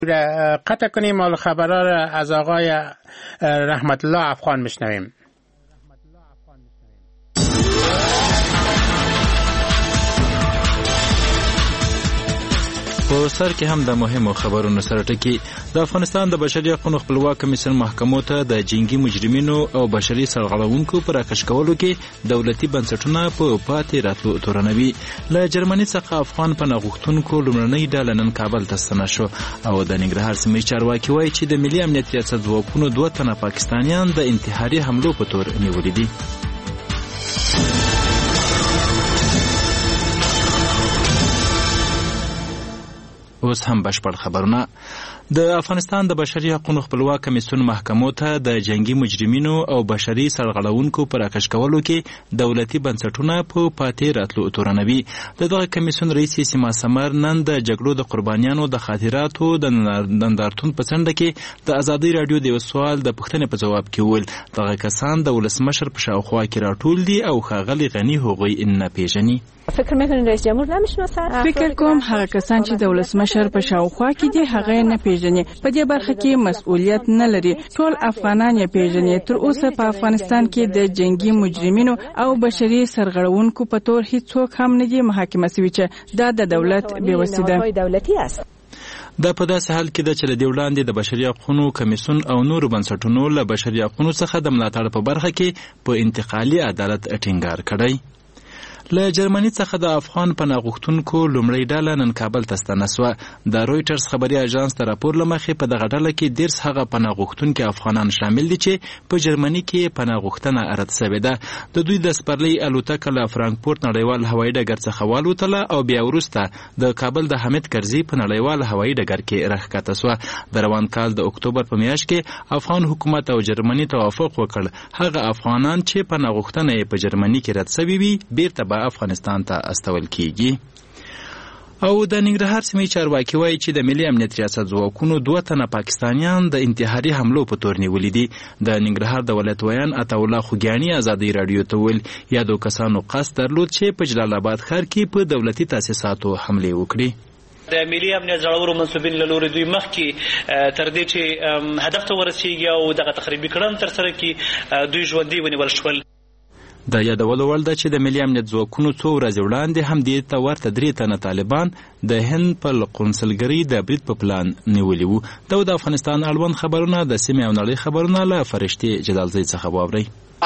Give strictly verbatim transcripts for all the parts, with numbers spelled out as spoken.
قطع کنیم و خبرها را از آقای رحمت الله افغان میشنویم. په سر کې هم د مهمو خبرونو سره ټکی د افغانستان د بشري حقوقو خپلواک کمیسیون محکمو ته د جنگي مجرمینو او بشري سرغړونکو پر راکش کولو کې دولتي بنسټونه په پاتې راتلو تورنوي. له جرمني څخه افغان پناه غوښتونکو لومړنۍ ډله نن کابل ته ستنه شو او د ننګرهار سیمې چارواکي وایي چې د ملي امنیت ریاست ځواکونو دوه تنه پاکستانیان د انتحاري حملو په تور نیولي دي. اوس هم بشپړ خبرونه. د افغانستان د بشري حقوقو خپلواک کمیسیون محکمو ته د جنگي مجرمینو او بشري سرغړونکو پر راکش کولو کې دولتي بنسټونه په پاتې راتلو تورنوي. د دغه کمیسیون رئیس سیما سمر نن د جګړو د قربانیانو د خاطراتو د نندارتون په څنډه کې د ازادي رادیو د یو سوال د پوښتنې په جواب کې وویل دغه کسان د ولسمشر په شاوخوا کې راټول دي او ښاغلي غني هغوی نه پیژني. فکر میکنین رئیس جمهور نمیشناسه؟ فکر کوم هغه کسان چې د ولسمشر په شاوخوا کې دي هغه نه پیژني. په دې برخه کې مسؤلیت نه لري. ټول افغانان یې پیژني. تر اوسه په افغانستان کې د جنگي مجرمینو او بشري سرغړونکو په تور هیڅوک هم نه دي محاکمه شوی چې دا د دولت بېوسي ده. دولتي است. دا په داسې حال کې ده چې له دې وړاندې د بشري حقوقو کمیسیون او نورو بنسټونو له بشري حقوقو څخه د ملاتړ په برخه کې په انتقالي عدالت ټینګار کړی. له جرمني څخه د افغان پناه غوښتونکو لومړۍ ډله نن کابل ته ستنه سوه. د رویټرز خبري اژانس د راپور له مخې په دغه ډله کې دیرس هغه پناه غوښتونکي افغانان شامل دي چې په جرمني کې پناه غوښتنه رد سوې ده. د دوی د سپرلۍ الوتکه له فرانکفورت نړیوال هوایي ډګر څخه والوتله او بیا وروسته د کابل د حمید کرزي په نړیوال هوایي ډګر کې راښکته سوه. د روان کال د اکتوبر په میاشت کې افغان حکومت او جرمني توافق وکړ هغه افغانان چې پناه غوښتنه یې په جرمني کې رد سوي وي بیرته به افغانستان ته استول کیږي. او د ننګرهار سیمې چارواکي وایي چې د ملي امنیت ریاست ځواکونو دوه تنه پاکستانیان د انتحاري حملو په تور نیولي دي. د ننګرهار د ولایت ویان عطاالله خوږیاني ازادۍ راډیو ته وویل یادو کسانو قصد درلود چې په جلال آباد ښار کې په دولتي تاسیساتو حملې وکړي. د ملي امنیت زړورو منصوبین له لوري دوی مخکې تر دې چې هدف ته ورسیږي او دغه تخریبي کړنه ترسره کړي دوی ژوندي ونیول شول. د یادولو وړ ده چې د ملي امنیت ځواکونو څو ورځې وړاندې هم دې ته ورته درې تنه طالبان د هند په قونسلګرۍ د برید په پلان نیولي وو. دا د افغانستان اړوند خبرونه د سیمې او نړۍ خبرونه له فرشتې جلالزۍ څخه واورئ.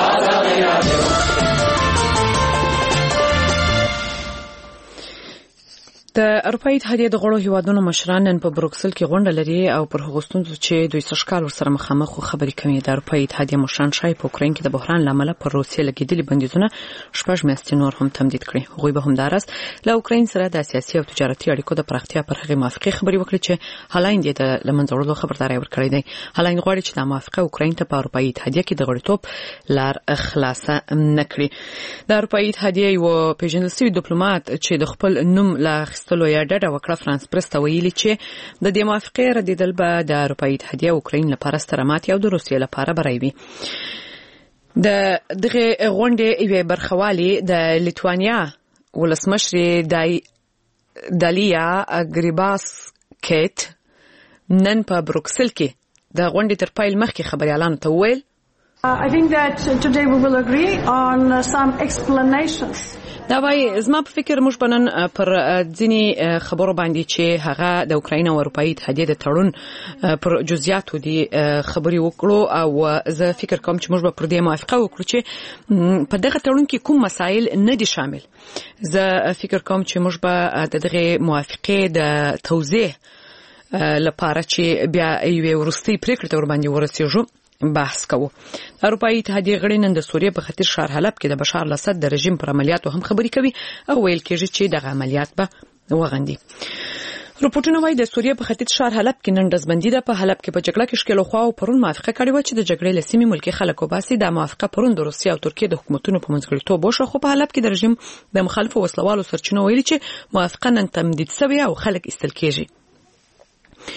د اروپایي اتحادیې د غړو هیوادونو مشران نن په بروکسل کې غونډه لري او پر هغو ستونزو چې دوی سږکال ورسره مخامخ خبرې کوي. د اروپایي اتحادیې مشران ښایي په اوکراین کې د بحران له امله پر روسیې لګېدلي بندیزونه شپږ میاشتې نور هم تمدید کړي. هغوی به همداراز له اوکراین سره د سیاسي او تجارتي اړیکو د پراختیا پر هغې موافقې خبرې وکړي چې هالند یې د له منځه وړلو خبرداری ورکړی دی. هالند غواړي چې دا موافقه اوکراین ته په اروپایي اتحادیې کې د غړیتوب لار خلاصه نه کړي. د اروپایي اتحادیې یو پیژندل شوی ډیپلوماټ چې د خپل نوم له اخیستلو یې ډډه وکړه فرانس پرس ته ویلي چې د دې موافقې ردېدل به د اروپایي اتحادیې او اوکراین لپاره ستره ماتې او د روسیې لپاره بری وي. د دغه غونډې یوې برخوالي د لیتوانیا ولسمشرې دالیا ګریباسکیټ نن په بروکسل کې د غونډې تر پیل مخکې خبريالانو ته وویل I think that today we will agree on some explanations. دا وایي زما په فکر موږ به نن پر ځینې خبرو باندې چې هغه د اوکراین او اروپایي اتحادیې د تړون پر جزئیاتو دي خبرې وکړو او زه فکر کوم چې موږ به پر دې موافقه وکړو چې په دغه تړون کې کوم مسایل نه دي شامل. زه فکر کوم چې موږ به د دغه موافقې د توضیح لپاره چې بیا یوې وروستۍ پریکړې ته ورباندې ورسېږو بحث کوو. اروپایي اتحادیې غړي نن د سوریې په ختیځ ښار حلب کې د بشار الاسد د رژیم پر عملیاتو هم خبرې کوي او ویل کېږي چې دغه عملیات به وغندي. رپورټونه وايي د سوریې په ختیځ ښار حلب کې نن ډزبندي ده. په حلب کې په جګړه کې ښکېلو خواو پرون موافقه کړې وه چې د جګړې له سیمې ملکي خلک وباسي. دا موافقه پرون د روسیې او ترکیې د حکومتونو په منځګړیتوب وشوه، خو په حلب کې د رژیم د مخالفو وسلوالو سرچینو ویلي چې موافقه نن تمدید شوې او خلک ایستل کېږي.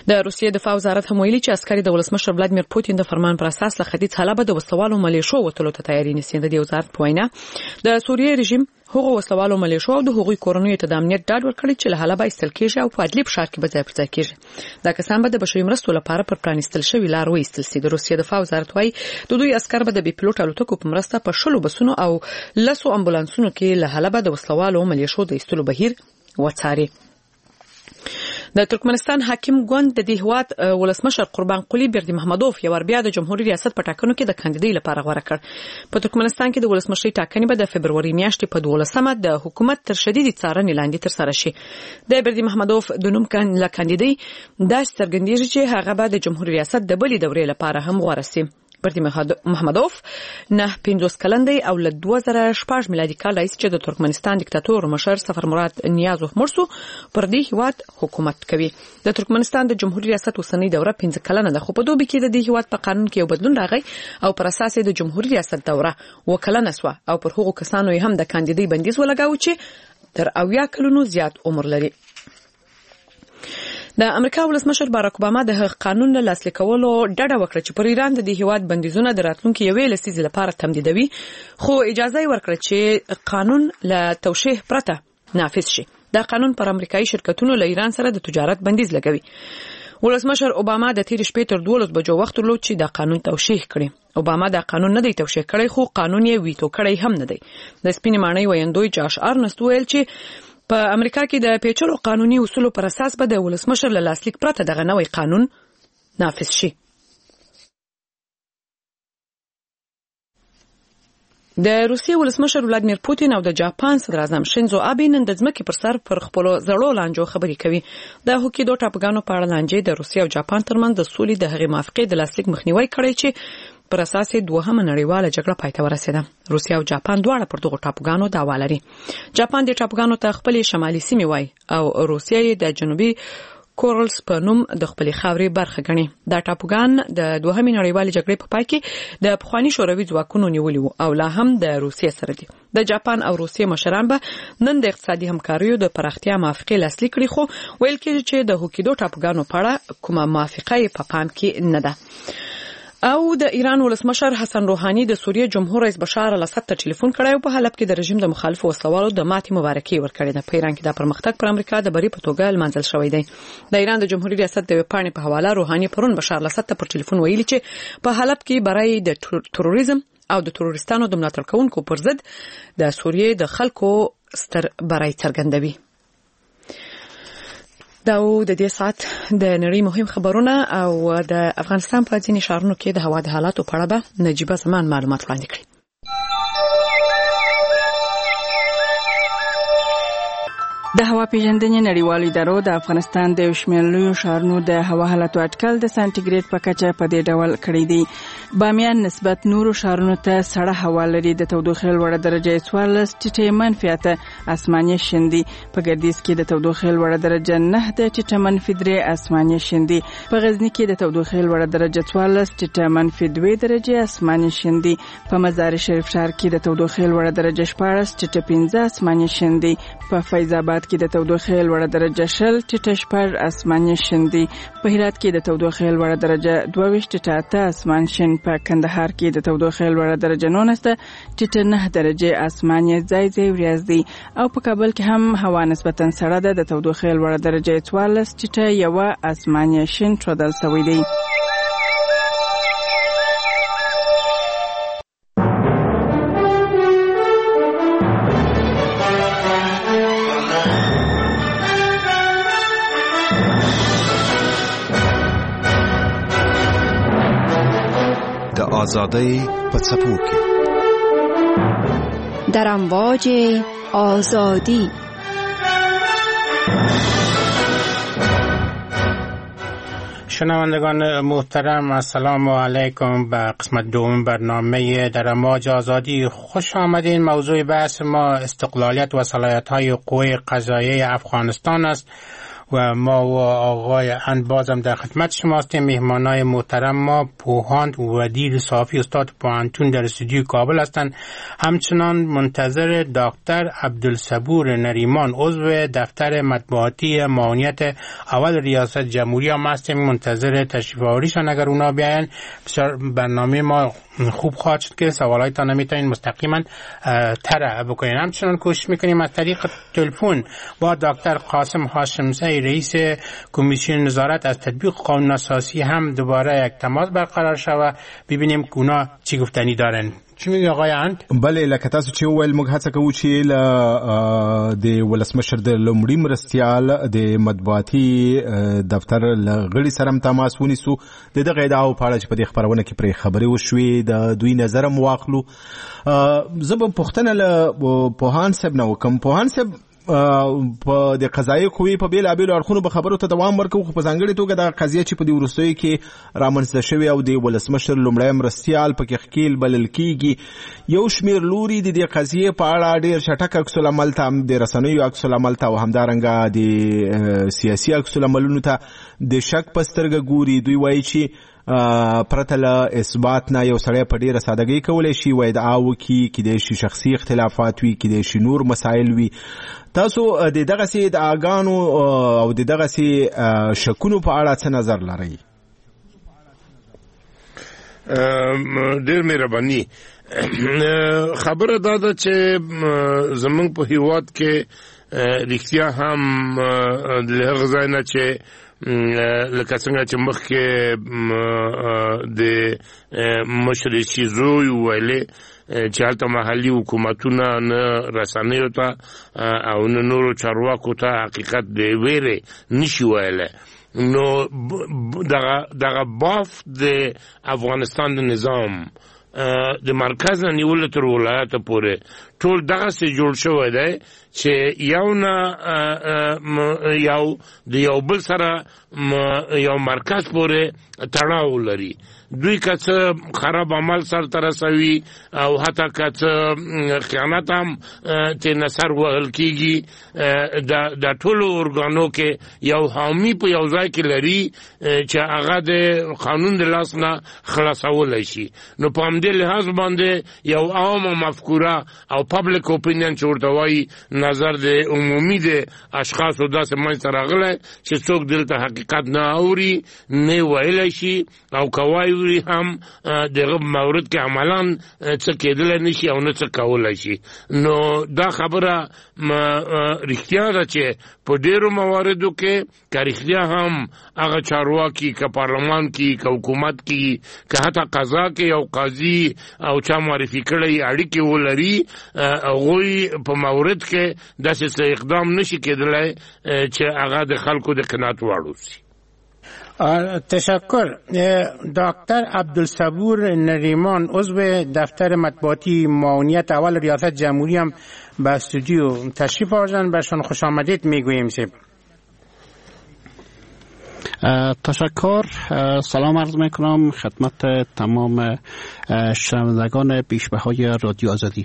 د روسیې دفاع وزارت هم ویلي چې عسکري د ولسمشر ولادیمیر پوتین د فرمان پر اساس له ختیځ حلب د وسلوالو ملیشو وټلو ته تیاری نیسي. د وزارت په وینا د سوریې رژیم هغه وسلوالو ملیشو او د هغوی کورنیو ته د امنیت ډاډ ورکړي چې له حلب ایستل کېږي او په ادلب ښار کې به ځای پر ځای کېږي. دا کسان به د بشري مرستو لپاره پر پرانیستل شوی لار وایستل شي. د روسیې دفاع وزارت وايي د دوی عسکر به د بي پلوټ الوتکو په مرسته په شلو بسونو او لسو امبولانسونو کې له حلب د وسلوالو ملیشو د ایستلو بهیر وڅاري. د ترکمنستان حاکم ګوند د دې هیواد ولسمشر قربان قلی بردی محمدوف یو ور بیا د جمهوریت ریاست په ټاکنو کې د کاندیدۍ لپاره غوړه کړ. په ترکمنستان کې د ولسمشرۍ ټاکنې به د فبروري میاشتې په دولسمه د حکومت تر شدید څارنې لاندې تر سره شي. د بردی محمدوف د نوم له کاندیدۍ داس څرګندېږي چې هغه به د جمهوریت ریاست د بلې دورې لپاره هم غوړه شي. بردی محمدوف نه پنځوس کلن دی او له دوه زره شپږ میلادي کال راهیسې چې د ترکمنستان دیکتاتور مشر سفر مراد نیازوف مرسو پر دې هیواد حکومت کوي. د ترکمنستان د جمهوریت ریاست اوسنۍ دوره پنځه کلنه ده، خو په دوبي کې د دې هیواد په قانون کې یو بدلون راغی او پر اساس د جمهوریت ریاست دوره وکلنه سو او پر هغو کسانو هم د کاندیدۍ بندیز ولګاو چې تر اویا کلونو زیات عمر لري. د امریکا ولسمشر باراک اوباما د قانون له لاسلیک کولو ډډه وکړه چې پر ایران د دې هیواد بندیزونه د راتلونکي یوې لسیزې لپاره تمدیدوي، خو اجازه یې ورکړه چې قانون له توشیح پرته نافذ شي. دا قانون پر امریکایي شرکتونو له ایران سره د تجارت بندیز لګوي. ولسمشر اوباما د تیر شپې تر دولس بجو وخت درلود چې دا قانون توشیح کړي. اوباما دا قانون نه دی توشیح کړی، خو قانون یې ویتو کړی هم نه دی. د سپینې ماڼۍ ویندوی جاش ارنست ویل چې په امریکا کې د پیچلو قانوني اصولو پر اساس به د ولسمشر له لاسلیک پرته دغه نوی قانون نافذ شي. د روسیې ولسمشر ولادیمیر پوتین او د جاپان صدر اعظم شینزو آبه نن د ځمکې پر سر پر خپل زړو لانجو خبرې کوي. د هوکیدو ټاپوګانو په اړه لانجې د روسیې او جاپان ترمنځ د سولې د هغې موافقې د لاسلیک مخنیوي کړی چې پر اساس دوهمه نړیواله جګړه پای ته ورسېده. روسیا او جاپان دواړه پر دغه ټاپوګانو دعوا لري. جاپان د ټاپوګانو ته خپل شمالي سیمې وای او روسیا یې د جنوبي کورلز په نوم د خپل خاورې برخه ګڼي. دا ټاپوګان د دوهمې نړیوالې جګړې په پای کې د پخوانی شوروي ځواکونو نیولي وو او لا هم د روسیې سره دي. د جاپان او روسیې مشران به نن د اقتصادي همکاریو د پراختیا موافقې لاسلیک کړي، خو ویل کېږي چې د هوکیدو ټاپوګانو په اړه کومه موافقه په پام کې نه ده. او د ایران ولسمشر حسن روحاني د سوریې جمهور رئیس بشار الاسد ته ټلیفون کړی او په حلب کې د رژیم د مخالفو وسلوالو د ماتې مبارکي ورکړې ده. په ایران کې د پرمختګ پر امریکا د بری په توګه لمانځل شوی دی. د ایران د جمهوریت ریاست د وپاڼې په حواله روحاني پرون بشار الاسد ته پر ټلیفون ویلي چې په حلب کې برای د تروریزم او د تروریستانو د ملاتړ کوونکو پر ضد د سوریې د خلکو ستر برای څرګندوي. دا د دې سات د نړۍ مهم خبرونه او د افغانستان په ځینې ښارونو کې د هوا د حالاتو په اړه به نجيبه زمان معلومات وړاندې کړي. د هوا پیژندنې نړیوالو ادارو د افغانستان د شمال لوی ښارونو د هوا حالاتو اټکل د سانتیګریډ په کچه په دې ډول کړی دی. بامیان نسبت نورو ښارونو ته سړه هوا لري. د تودوخې لوړه درجه څوارلس ټیټه منفي اته اسماني شندي. په ګردیز کې د تودوخې لوړه درجه نه د ټیټه منفي درې اسماني شندي. په غزنی کې د تودوخې لوړه درجه څوارلس ټیټه منفي دوه درجه اسماني شندي. په مزار شریف ښار کې د تودوخې لوړه درجه شپاړس ټیټه پنځه اسماني شندي. په فیض آباد کې د تودوخې لوړه درجه شل ټیټه شپږ اسماني شندي. په هرات کې د تودوخې لوړه درجه دوه ویشت ټیټه اته اسمان شین. په کندهار کې د تودوخې لوړه درجه نولس ټیټه نه درجه اسماني ځای ځای وریځ دي. او په کابل کې هم هوا نسبتا سړه ده. د تودوخې لوړه درجه څوارلس ټیټه یو اسماني شین ښودل شوی دی. آزادی په څپو کې در امواج آزادی. شنوندگان محترم، السلام علیکم. به قسمت دوم برنامه در امواج آزادی خوش آمدین. موضوع بحث ما استقلالیت و صلاحیت‌های قوه قضاییه افغانستان است و ما و آقای انبازم در خدمت شما هستیم. مهمانای محترم ما پوهاند ودیل صافی استاد پوهنتون در استودیو کابل هستند. همچنان منتظر دکتر عبدالصبور نریمان عضو دفتر مطبوعاتی معاونیت اول ریاست جمهوری هم هستیم، منتظر تشریف آوریشان. اگر اونا بیاین بسیار برنامه ما خوب خواهد شد که سوالایتان میتونین مستقیما طرح بکنین. همچنان کوشش میکنیم از طریق تلفن با دکتر قاسم هاشمزی رئیس کمیسیون نظارت از تطبیق قانون اساسی هم دوباره یک تماس برقرار شود، ببینیم که اونا چی گفتنی دارن. چی میگی آقای اند؟ بله، لکه تاسو چې وویل موږ هڅه کوو چې له د ولسمشر د لومړي مرستیال د مطبوعاتي دفتر له غړي سره هم تماس ونیسو، د دغه ادعاو په اړه چې په دې خپرونه کې پرې خبرې وشوې د دوی نظر هم واخلو. زه به پوښتنه له پوهاند صاحب نه وکړم. پوهاند صاحب، په د قضایي قوې په بېلابېلو اړخونو به خبرو ته دوام ورکوو، خو په ځانګړې توګه دغه قضیه چې په دې وروستیو کې رامنځته شوې او د ولسمشر لومړی مرستیال پکې ښکیل بلل کېږي، یو شمېر لوري د دې قضیې په اړه ډېر چټک عکسالعمل ته، د رسنیو عکسالعمل ته او همدارنګه د سیاسي عکسالعملونو ته د شک په سترګه ګوري. دوی وایي چې پرته له اثبات نه یو سړی په ډېره سادګۍ کولی شي و ادعا وکړي، کیدای شي شخصي اختلافات وي، کیدای شي نور مسایل وي. تاسو د دغسې ادعاګانو او د دغسې شکونو په اړه څه نظر لرئ؟ ډېر مهرباني. خبره دا ده چې زمونږ په هېواد کې رښتیا هم د هغه ځای نه چې لکه څنګه چې مخکې د مشر شیزوی ویلې چې هلته محلي حکومتونه نه رسنیو ته او نه نورو چارواکو ته حقیقت د ویرې نشي ویلی، نو دغه باف د افغانستان د نظام د مرکز نه نیولو تر ولایته پورې ټول دغسې جوړ شوی دی چې یو نه یو د یو بل سره یو مرکز پورې تړاو لري. دوی که څه خراب عمل سرته رسوي او حتی که څه خیانت هم ترېنه سر وهل کېږي، د ټولو ارګانو کې یو حامي په یو ځای کې لري چې هغه د قانون د لاس نه خلاصولی شي. نو په همدې لحاظ باندې یو عامه مفکوره او پبلک اوپینین چې ورته وایي نظر د عمومي د اشخاصو داسې منځته راغلی چې څوک دلته حقیقت نه اوري نه ویلی شي او که وایي هم دغه مورد کې عملاً څه کېدلی نشي او نه څه کولی شي. نو دا خبره رښتیا ده چې په ډېرو مواردو کې که رښتیا هم هغه چارواکي که پارلمان کې که حکومت کې که حتی قضا کې یو قاضي او چا معرفي کړی اړیکې ولري، هغوی په مورد کې داسې څه اقدام نشي کېدلی چې هغه د خلکو د قناعت وړ وشي. تشکر. دکتر عبدالصبور نریمان عضو دفتر مطبوعاتی معاونیت اول ریاست جمهوری هم به استودیو تشریف آوردن، برشان خوش آمدید میگوییم. سیب تشکر. سلام عرض میکنم خدمت تمام شنوندگان بیشبهای رادیو آزادی.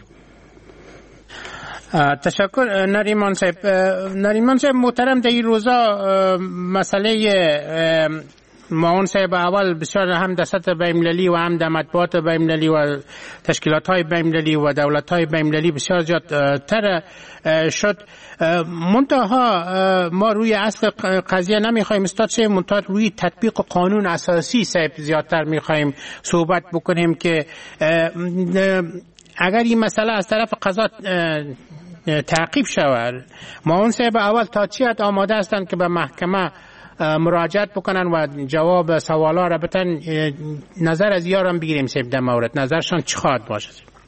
تشکر نریمان صاحب. نریمان صاحب محترم، در این روزا مسئله معاون صاحب اول بسیار هم در سطح بین‌المللی و هم در مطبوعات بین‌المللی و تشکیلات های بین‌المللی و دولت های بین‌المللی بسیار زیاد تر شد. منتها ما روی اصل قضیه نمیخوایم استاد شه، منتها روی تطبیق قانون اساسی صاحب زیادتر میخوایم صحبت بکنیم که اگر این مسئله از طرف قضا تعقیب شود، معاون صاحب اول تا چی حد آماده هستند که به محکمه مراجعت بکنن و جواب سوالا را بتن. نظر از یارم بگیریم صاحب در مورد، نظرشان چی خواهد باشه؟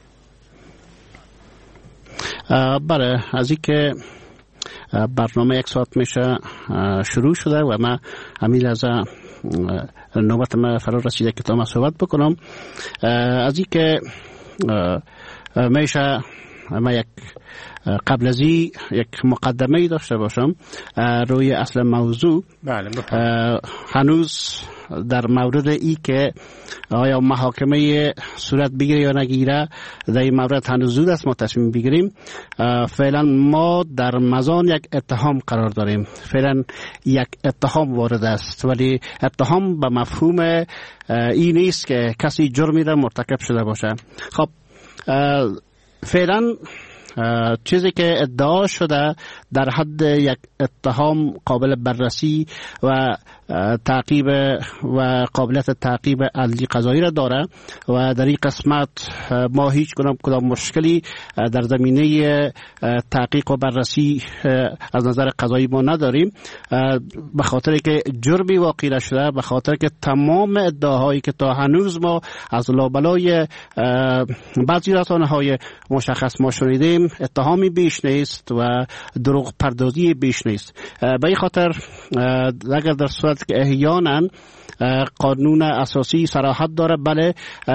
بله، از این که برنامه یک ساعت میشه شروع شده و من همین از نوبت من فرا رسیده که تا من صحبت بکنم. از این که میشه ما یک قبل از این یک مقدمه داشته باشم روی اصل موضوع. بله. هنوز در مورد ای که آیا محاکمه صورت بگیره یا نگیره، در این مورد هنوز زود است ما تصمیم بگیریم. فعلا ما در مزان یک اتهام قرار داریم. فعلا یک اتهام وارد است، ولی اتهام به مفهوم این نیست که کسی جرمی را مرتکب شده باشه. خب فعلا چیزی که ادعا شده در حد یک اتهام قابل بررسی و تعقیب و قابلیت تعقیب عدلی قضایی را داره و در این قسمت ما هیچ کدام مشکلی در زمینه تحقیق و بررسی از نظر قضایی ما نداریم، به خاطر که جرمی واقع نشده، به خاطر که تمام ادعاهایی که تا هنوز ما از لابلای بعضی رسانه‌های مشخص ما شنیدیم اتهامی بیش نیست و دروغ پردازی بیش نیست. به این خاطر اگر در صورت که احیانا قانون اساسی صراحت داره، بله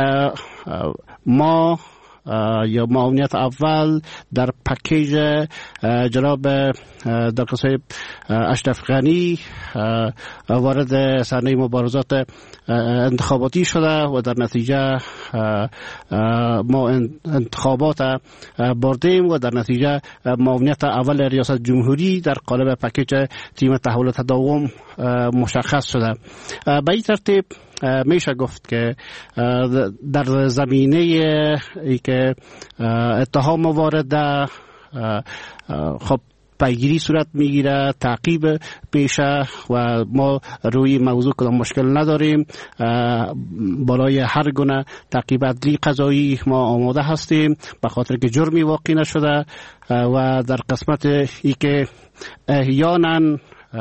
ما یا معاونیت اول در پکیج جناب دکتر صاحب اشرف غنی وارد صحنه مبارزات انتخاباتی شده و در نتیجه ما انتخابات بردیم و در نتیجه معاونیت اول ریاست جمهوری در قالب پکیج تیم تحول و تداوم مشخص شده. به این ترتیب میشه گفت که در زمینه ای که اتهام وارده خب پیگیری صورت میگیره، تعقیب میشه و ما روی موضوع کدام مشکل نداریم. بالای هر گونه تعقیب عدلی قضایی ما آماده هستیم به خاطر که جرمی واقع نشده و در قسمت ای که احیانا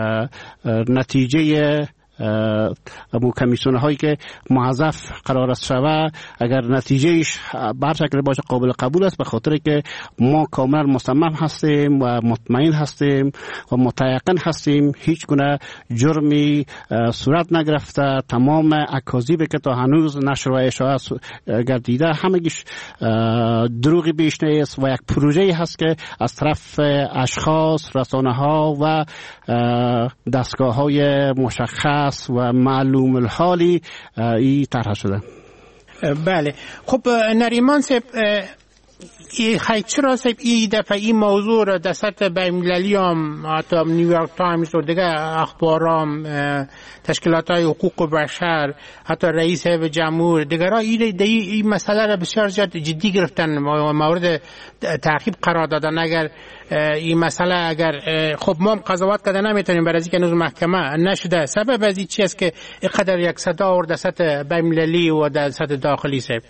نتیجه امو کمیسیون هایی که محذف قرار است شود اگر نتیجهش بر شکل باشه قابل قبول است، به خاطر که ما کاملا مصمم هستیم و مطمئن هستیم و متیقن هستیم هیچ گونه جرمی صورت نگرفته. تمام اکاذیبی که تا هنوز نشر و اشاعه گردیده همگیش دروغی بیش نیست و یک پروژه هست که از طرف اشخاص، رسانه ها و دستگاه های مشخص و معلوم الحالی ای طرح شده. بله. خب نریمان صاحب خیلی چرا صاحب این دفعه این موضوع را در سطح بین‌المللی هم حتی نیویورک تایمز و دیگه اخبارام تشکیلات های حقوق بشر حتی رئیس جمهور دیگر این این مسئله را بسیار زیاد جدی گرفتن و مورد تعقیب قرار دادن. اگر این مسئله اگر خب ما قضاوت کردن نمیتونیم برای اینکه هنوز محکمه نشده، سبب از این چی است که اینقدر یک صدا آورد در سطح بین‌المللی و در سطح داخلی صاحب؟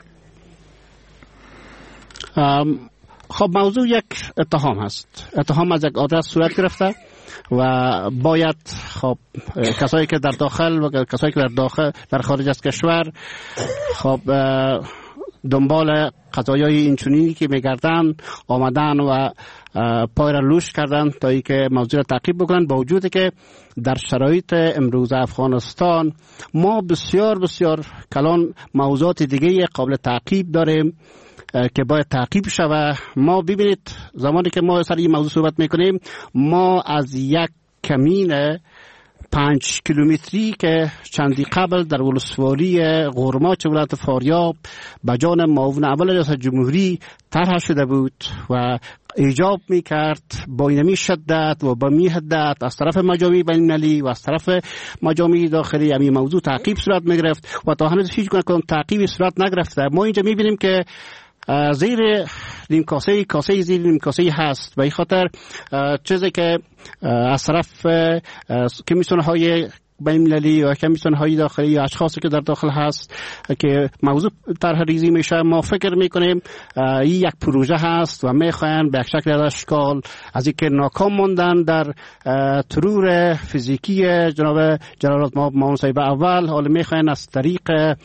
خب موضوع یک اتهام هست. اتهام از یک آدرس صورت گرفته و باید خب کسایی که در داخل و کسایی که در داخل در خارج از کشور خب دنبال قضایای اینچنینی که میگردن آمدن و پای را لوش کردن تا ای که موضوع را تعقیب بکنن، با وجودی که در شرایط امروز افغانستان ما بسیار بسیار کلان موضوعات دیگه قابل تعقیب داریم که باید تعقیب شود. ما ببینید زمانی که ما سر این موضوع صحبت میکنیم ما از یک کمین پنج کیلومتری که چندی قبل در ولسوالی غرماچ ولایت فاریاب به جان معاون اول ریاست جمهوری طرح شده بود و ایجاب میکرد با اینمی شدت و با می حدت از طرف مجامع بین‌المللی و از طرف مجامع داخلی همین موضوع تعقیب صورت میگرفت و تا هنوز هیچ گونه تعقیبی صورت نگرفته. ما اینجا میبینیم که زیر نیم کاسه کاسه زیر نیم کاسه هست. به این خاطر چیزی که از طرف کمیسیون های بین‌المللی و کمیسیون های داخلی یا اشخاصی که در داخل هست که موضوع طرح ریزی میشه، ما فکر میکنیم این یک پروژه هست و میخواین به یک شکل از اشکال از اینکه ناکام موندن در ترور فیزیکی جناب جلالت معاون صاحب اول، حالا میخواین از طریق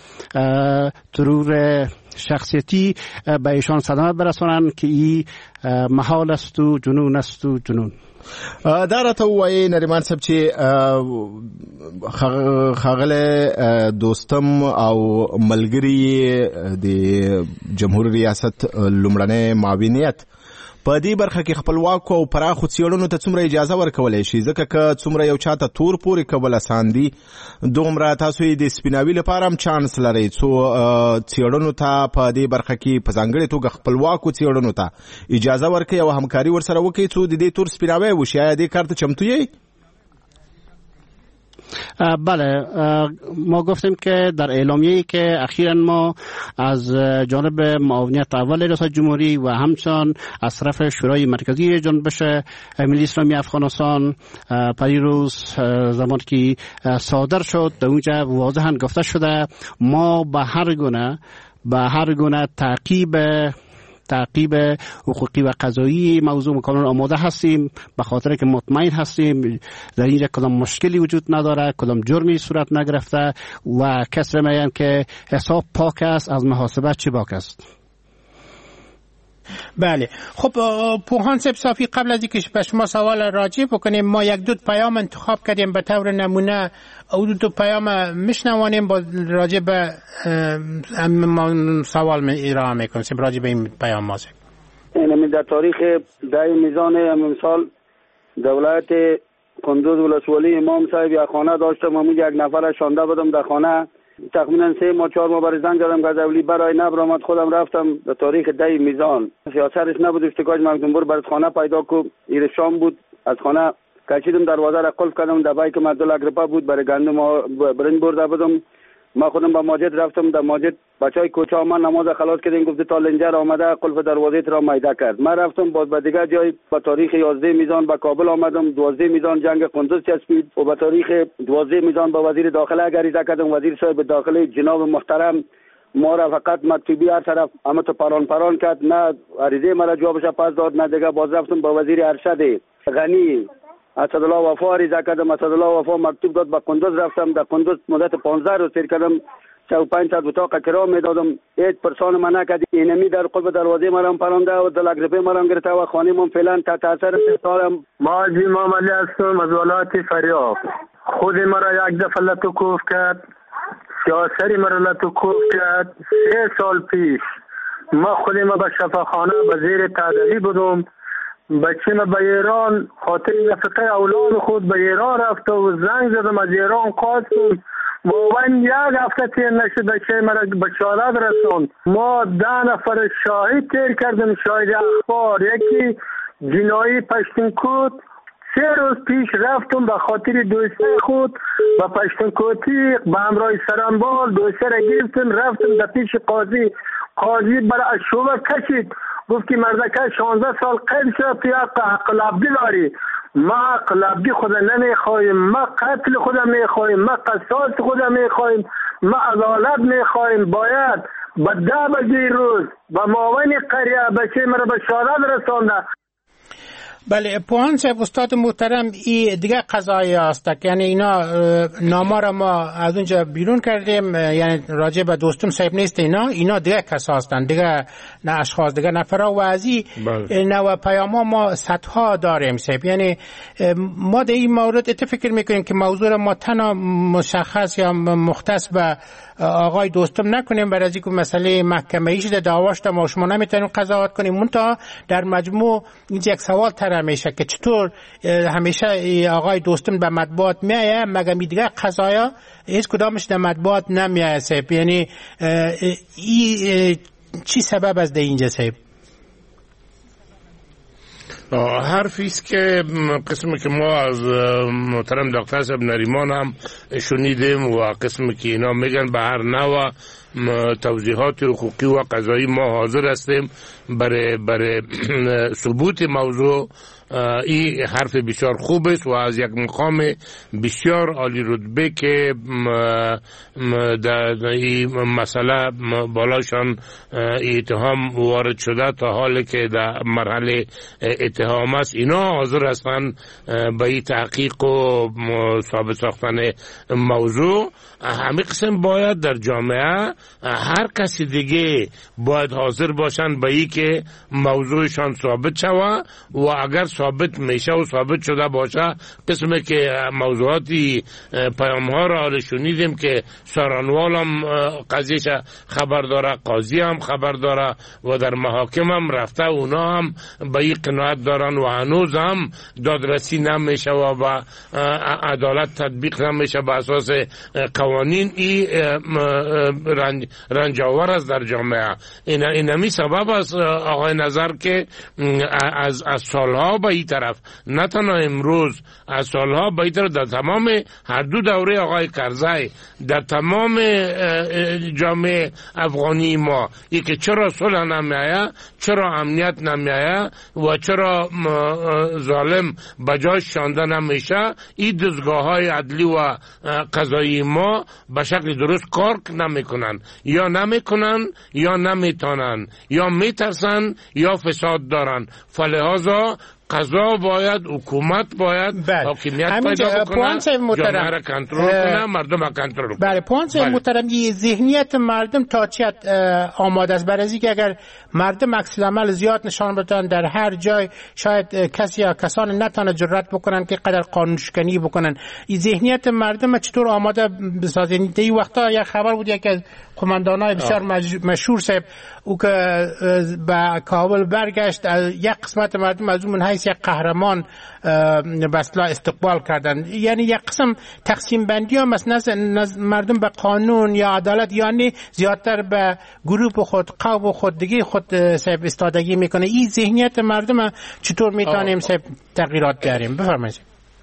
ترور شخصیتی به ایشان صدمه برسانن که این محال است و جنون است و جنون. دا راته وایي نریمان صاحب چې ښاغلی دوستم او ملګري د جمهور ریاست لومړنی معاونیت په دې برخه کې خپلواک او پراخو څېړنو ته څومره اجازه ورکولای شي؟ ځکه که څومره یو چاته تور پورې کول اسان دي، دومره تاسو یې د سپیناوي لپاره هم چانس لرئ څو څېړنو ته په دې برخه کې په ځانګړې توګه خپلواکو څېړنو ته اجازه ورکړئ او همکاري ورسره وکړئ څو د دې تور سپیناوی وشي. آیا دې کار ته چمتو یې؟ بله، ما گفتیم که در اعلامیه‌ای که اخیراً ما از جانب معاونیت اول ریاست جمهوری و همچنان از طرف شورای مرکزی جنبش ملی اسلامی افغانستان پریروز زمانی که صادر شد در اونجا واضحاً گفته شده ما به هر گونه به هر گونه تعقیب تعقیب حقوقی و قضایی موضوع کانون آماده هستیم، به خاطر که مطمئن هستیم در اینجا کدام مشکلی وجود نداره، کدام جرمی صورت نگرفته و کسی میگن که حساب پاک است، از محاسبه چی باک است. بله، خب پوهان صاحب صافی، قبل از اینکه به شما سوال راجع بکنیم، ما یک دو پیام انتخاب کردیم به طور نمونه، او دو پیام میشنوانیم با راجع به سوال ارائه میکنیم راجع به این پیام ما. این در تاریخ ده میزان امسال دولت کندوز ولسوالی امام صاحب یک خانه داشتم، من یک نفر شانده بودم در خانه، تقریبا سه ماه چهار ماه برای زنگ زدم غزولی برای نبرآمد، خودم رفتم در تاریخ ده میزان، سیاستش نبود، اشتکاج مردم بر برای خانه پیدا کو، ایر شام بود، از خانه کشیدم، دروازه را قلف کردم، در بای که مدل اگرپا بود برای گندم برنج برده بودم، ما خودم با ماجد رفتم، در ماجد بچهای کوچه ما نماز خلاص کردیم، گفت تا لنجر آمده قلف دروازه را میده کرد. من رفتم باز به دیگه جای با تاریخ یازده میزان به کابل آمدم، دوازده میزان جنگ قندوز چسبید و با تاریخ دوازده میزان با وزیر داخله غریزه کردم، وزیر صاحب داخله جناب محترم ما را فقط مکتوبی هر طرف اما تو پران پران کرد، نه عریضه مرا جوابش پس داد، نه دیگه باز رفتم با وزیر ارشد غنی اسدالله وفا عریضه کردم، اسدالله وفا مکتوب داد، با قندوز رفتم، در قندوز مدت پانزده روز سیر کردم، سی و پنج صد اتاق کرا میدادم، هیچ پرسان من نکرد، اینمی در قلب دروازه مرام پرانده و دلگرپه مرام گرفته و خانه من فعلا تحت اثر سالم. ما جی محمدی هستم از ولایت فاریاب. خود مرا یک دفعه لطوکوف کرد، سیاسری مرا لطوکوف کرد، سه سال پیش ما خود ما به شفاخانه به زیر تداوی بودم، بچه ما به ایران خاطر رفقه اولاد خود به ایران رفته و زنگ زدم از ایران خواستم، واقعا یک هفته تیر نشد بچه مرا بشارت رسوند. ما ده نفر شاهد تیر کردیم، شاهد اخبار، یکی جنایی پشتونکوت، سه روز پیش رفتم به خاطر دوسته خود و پشتونکوتی به همراه سرانبال دوسته را گرفتم، رفتم در پیش قاضی، قاضی برای شوبه کشید، گفت که مردکه شانزده سال قید شد، تو حق لبدی داری. ما حق لبدی خدا نمیخواهیم، ما قتل خدا میخواهیم، ما قصاص خدا میخواهیم، ما عدالت میخواهیم. باید به ده بجه روز با معاون قریه بچه مرا به شهادت رسانده. بله، پوهان صاحب استاد محترم، این دیگه قضایی است، یعنی اینا ناما را ما از اونجا بیرون کردیم، یعنی راجع به دوستم صاحب نیست، اینا اینا دیگه کسا هستند، دیگه نه اشخاص، دیگه نفرا و ازی نو پیاما ما صدها داریم صاحب. یعنی ما در این مورد ات فکر میکنیم که موضوع ما تنها مشخص یا مختص به آقای دوستم نکنیم، برای از اینکه مسئله محکمه‌ای شده، دعواش تا ما شما نمیتونیم قضاوت کنیم، منتها در مجموع اینجا یک سوال طرح میشه که چطور همیشه آقای دوستم به مطبوعات میایه مگر دیگه قضایا هیچ کدامش در مطبوعات نمیایه صاحب. یعنی ای چی سبب از ده اینجا صاحب؟ حرفی است که قسمی که ما از محترم دکتر صاحب نریمان هم شنیدیم و قسمی که اینا میگن به هر نوع توضیحات حقوقی و قضایی ما حاضر هستیم برای برای ثبوت موضوع. این حرف بسیار خوب است و از یک مقام بسیار عالی رتبه که در این مسئله بالاشان اتهام وارد شده تا حالی که در مرحله اتهام است، اینا حاضر هستند به این تحقیق و ثابت ساختن موضوع. همه قسم باید در جامعه هر کسی دیگه باید حاضر باشن به ای که موضوعشان ثابت شوه و اگر ثابت میشه و ثابت شده باشه قسمه که موضوعاتی پیام ها را شنیدیم که سارانوال هم قضیهش خبر داره، قاضی هم خبر داره و در محاکم هم رفته، اونا هم به این قناعت دارن و هنوز هم دادرسی نمیشه و با عدالت تطبیق نمیشه به اساس قوانین. این رنج رنجاور است در جامعه. این اینمی سبب است آقای نظر که از از سالها به این طرف، نه تنها امروز، از سالها به این طرف در تمام هر دو دوره آقای کرزی در تمام جامعه افغانی ما ای که چرا صلح نمیایه، چرا امنیت نمیایه و چرا ظالم بجاش شانده نمیشه، این دستگاه های عدلی و قضایی ما به شکل درست کار نمیکنن، یا نمیکنن یا نمیتونن، یا میترسن یا فساد دارن. فلهذا قضا باید، حکومت باید حاکمیت پیدا بکنه، جامعه را کنترل کنه، مردم را کنترل کنه. بله پوانت محترم، این ذهنیت مردم تا چه آماده است؟ برای اینکه اگر مردم عکس العمل زیاد نشان بدن در هر جای، شاید کسی یا کسان نتونه جرأت بکنن که قدر قانون شکنی بکنن. این ذهنیت مردم چطور آماده بسازین؟ در این وقتا یک خبر بود یکی از قماندانای بسیار مشهور صاحب او که به کابل برگشت، یک قسمت مردم از اون حیث یک قهرمان به اصطلاح استقبال کردن. یعنی یک قسم تقسیم بندی هم است، مردم به قانون یا عدالت یعنی زیادتر به گروه خود، قوم خود دیگه خود صاحب استادگی میکنه. این ذهنیت مردم چطور میتونیم صاحب تغییرات بیاریم؟ بفرمایید.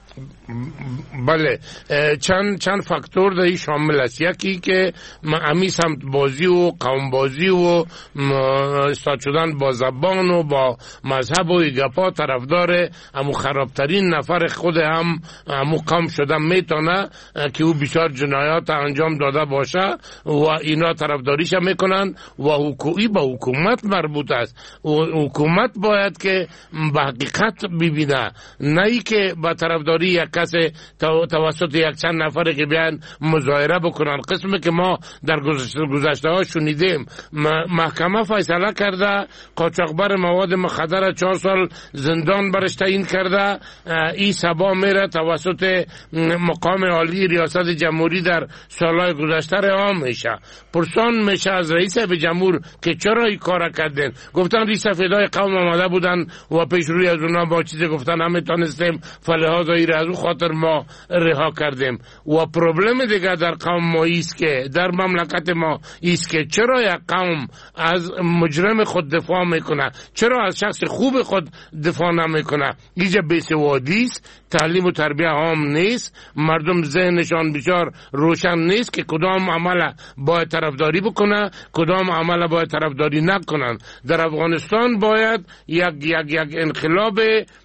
بله، چند چند فاکتور در این شامل است. یکی که امی سمت بازی و قوم بازی و استاد شدن با زبان و با مذهب و گپا طرفدار امو خرابترین نفر خود هم امو قوم شدن میتونه که او بسیار جنایات انجام داده باشه و اینا طرفداریش میکنن و حکومتی با حکومت مربوط است. و حکومت باید که به حقیقت ببینه، نه ای که با طرفداری یک کس توسط یک چند نفره که بیان مظاهره بکنن. قسمی که ما در گذشته ها شنیدیم، محکمه فیصله کرده قاچاقبر مواد مخدر چهار سال زندان برش تعیین کرده، این سبا میره توسط مقام عالی ریاست جمهوری در سالهای گذشته رها میشه. پرسان میشه از رئیس جمهور که چرا این کار کردین؟ گفتن ری سفیدای قوم آمده بودن و پیش روی از اونا با چیزی گفتن نمیتونستیم، فلهذا این از اون خاطر ما رها کردیم. و پروبلم دیگه در قوم ما ایست که در مملکت ما ایست که چرا یک قوم از مجرم خود دفاع میکنه، چرا از شخص خوب خود دفاع نمیکنه؟ اینجا بیسوادی است، تعلیم و تربیه عام نیست، مردم ذهنشان بسیار روشن نیست که کدام عمل باید طرفداری بکنه، کدام عمل باید طرفداری نکنن. در افغانستان باید یک یک یک انقلاب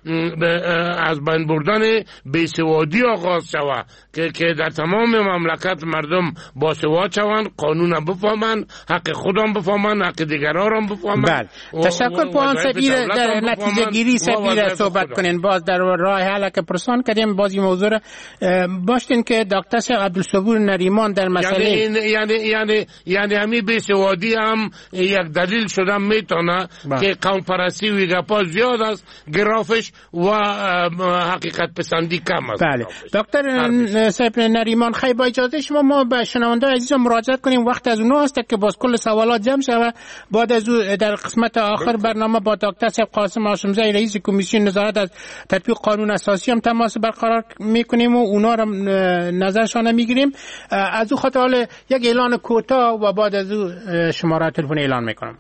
از بین بردن بیسوادی آغاز شود که که در تمام مملکت مردم باسواد شوند، قانون بفهمن، حق خودم بفهمن، حق دیگران بفهمن. بله، تشکر پوان سفیر. در نتیجه گیری سفیر صحبت کنین. باز در راه حل که پرسان کردیم بازی موضوع باشتین که دکتر شیخ عبدالصبور نریمان در مسئله یعنی یعنی یعنی یعنی همین بیسوادی هم یک دلیل شده میتونه که قوم پرستی و گپا زیاد است، گرافش و حقیقت پسندی کم است. بله دکتر صاحب نریمان، خیلی با اجازه شما ما به شنونده عزیزم مراجعه کنیم. وقت از اونها است که باز کل سوالات جمع شود. بعد از در قسمت آخر برنامه با دکتر صاحب قاسم هاشمزی رئیس کمیسیون نظارت از تطبیق قانون اساسی هم تماس برقرار میکنیم و اونا را نظرشان میگیریم. از او خاطر حال یک اعلان کوتاه و بعد از او شماره تلفن اعلان میکنم.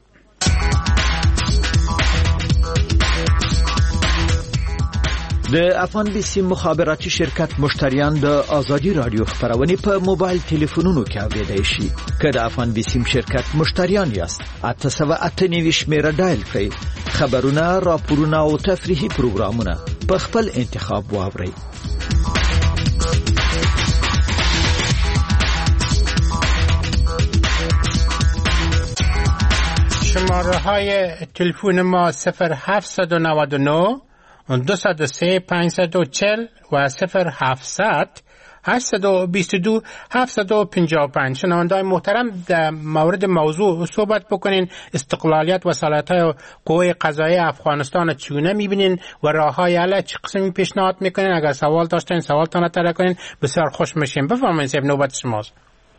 د افغان بیسیم مخابراتي شرکت مشتریان د آزادی رادیو خبرونه په موبایل ټلیفونونو کې اوریدای شي. که د افغان بیسیم شرکت مشتریان یاست، اته سوه اته نوي شمیره ډایل کړئ. خبرونه، راپورونه او تفریحي پروګرامونه په خپل انتخاب واورئ. شماره های تلفن ما صفر هفت نه نه دو صفر سه پنج چهل و صفر هفتصد هشت دو دو هفت پنج پنج. شنونده‌های محترم، در مورد موضوع صحبت بکنین. استقلالیت و صلاحیت‌های قوه قضاییه افغانستان چگونه می‌بینین و راه‌های حل چه قسمی پیشنهاد می‌کنین؟ اگر سوال داشتین سوالتان رو طرح کنین، بسیار خوش میشیم. بفرمایید صاحب، نوبت شماست.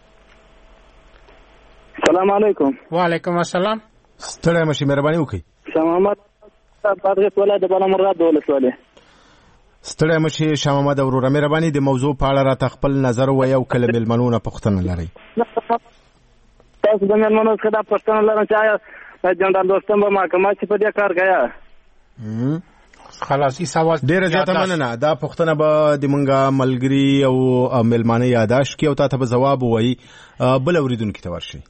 سلام علیکم. و علیکم السلام. ستړی مشي، مهرباني وکړئ. شاه محمد بدغه ولایت د بلمرغه دولت والے. ستړی مشي شاه محمد وروره، مهرباني د موضوع په اړه را خپل نظر و یو کله ملمنو نه پوښتنه لري. تاسو د ملمنو څخه دا پوښتنه لرم چې آیا جنرال دوستم په محکمه کې په دې کار کایا؟ خلاص ای سوال ډیره زیاته مننه. دا پوښتنه به د مونږه ملګری او ملمانه یاداش کی او تاسو به جواب وایي. بل اوریدونکو ته ورشي.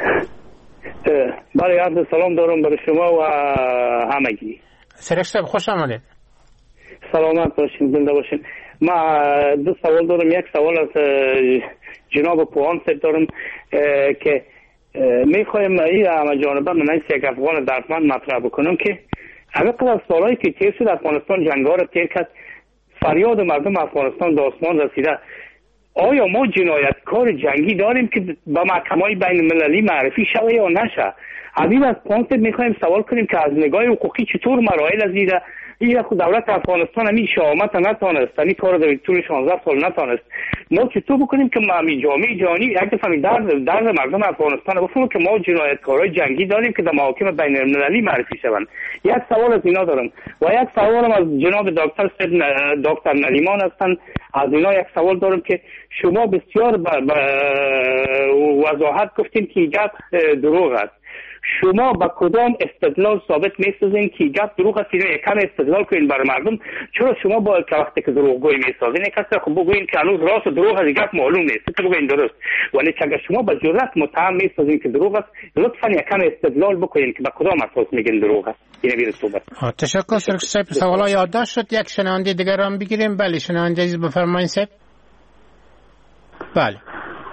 بله، عرض سلام دارم برای شما و همگی. سرک صاحب خوش آمدید. سلامت باشین، زنده باشین. ما دو سوال دارم. یک سوال از جناب پوهان صاحب دارم که میخوایم این همه جانبه من یک افغان دردمند مطرح بکنم که همه از سالهایی که تیر شد افغانستان جنگ‌ها را تیر کرد، فریاد مردم افغانستان به آسمان رسیده. آیا ما جنایتکار جنگی داریم که به محکمه‌های بین المللی معرفی شوه یا نشه؟ همین از پانت میخوایم سوال کنیم که از نگاه حقوقی چطور مراحل از ایره این خود دولت افغانستان همین شامت نتانست، همین کار در طول شانزده سال نتانست. ما چطور بکنیم که همین جامعه جهانی یک دفعه درد درد مردم افغانستان بفهمه که ما جنایتکارای جنگی داریم که در محاکم بین المللی معرفی شوند. یک سوال از اینا دارم و یک سوالم از جناب دکتر سید دکتر نریمان هستند. از اینا یک سوال دارم که شما بسیار با وضاحت گفتین که گپ دروغ است. شما با کدام استدلال ثابت می‌سازین که گپ دروغ است؟ اینو یکم استدلال کنین برای مردم. چرا شما با که وقتی که دروغگویی می‌سازین کسی خب بگوین که هنوز راست و دروغ از گپ معلوم نیست، تو بگوین درست. ولی اگر شما با جرأت متهم می‌سازین که دروغ است، لطفاً یکم استدلال بکنین که با کدام اساس میگین دروغ است. این میره صحبت. تشکر سرک صاحب. سوالا یادداشت شد. یک شنونده دیگر هم بگیریم. بله شنونده عزیز بفرمایید صاحب. بله.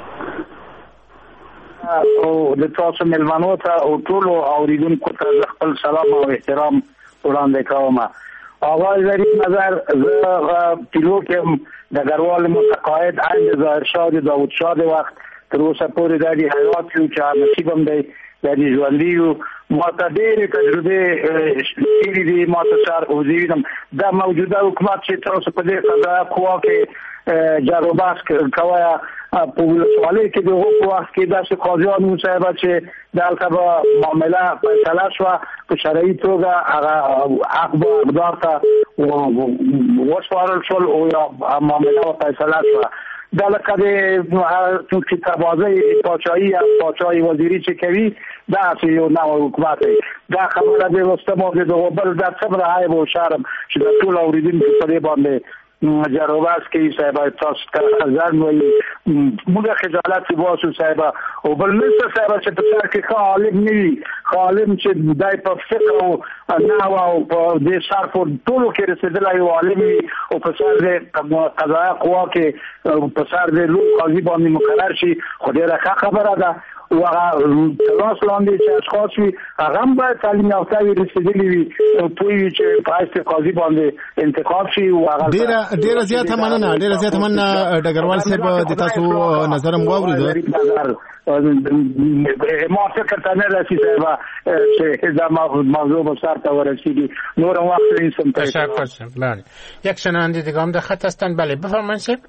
او د تاسو ملمنو ته او ټول اوریدونکو ته خپل سلام او احترام وړاندې کوم. آغاز لري نظر زه پیلوټ یم ډګروال متقاعد عین ظاهرشاه داودشاه د وخت تر اوسه پورې د دې حیات یو چې نصیبم دی د دې ژوندي یو. ما ته ډېرې تجربې شوي دي. ما ته سر وزیرم د موجوده حکومت چې تاسو په دې قضا قوا کې جارو بحث کوه په ولسوالۍ کې د هغو په وخت کې داسې قاضیان وو صاحبه چې دلته به معامله فیصله شوه په شرعي توګه هغه حق به اقدار ته وسپارل شول او یا معامله به فیصله شوه. دا لکه د چې تربازۍ پاچاهي یا پاچاهي وزیري چې کوي داسې یو نوی حکومت دی. دا خبره د رستم او د دغو بل دا څومره عیب او شرم چې د ټول اورېدونکو په دې باندې جروباس کې صاحب تاسو ته ځان وایي موږ خجالت واسو صاحب او بل مستر صاحب چې په سر کې عالم نه وي، عالم چې دای په فقه او نحو او په دې صرف ټولو کې رسیدلی یو عالم وي او په سر د قضایه قوا کې په سر د لوی قاضي باندې مقرر شي. خو ډېره ښه خبره ده و هغه تلاس لاندې چې اشخاص وي هغه هم باید تعلیم یافته وي، رسېدلي وي، پوه وي چې په حیث قاضي باندې انتخاب شي. ډېره ډېره زیاته مننه ډېره زیاته مننه ډګروال صاحب د تاسو نظر هم واورېدو. ما فکر ته نه رسي صاحب چې دا موضوع به سر ته ورسېږي. نور هم وخت نیستم. تشکر صاحب. بله یک شنونده دیگه هم در خط هستند. بله بفرمایید صاحب.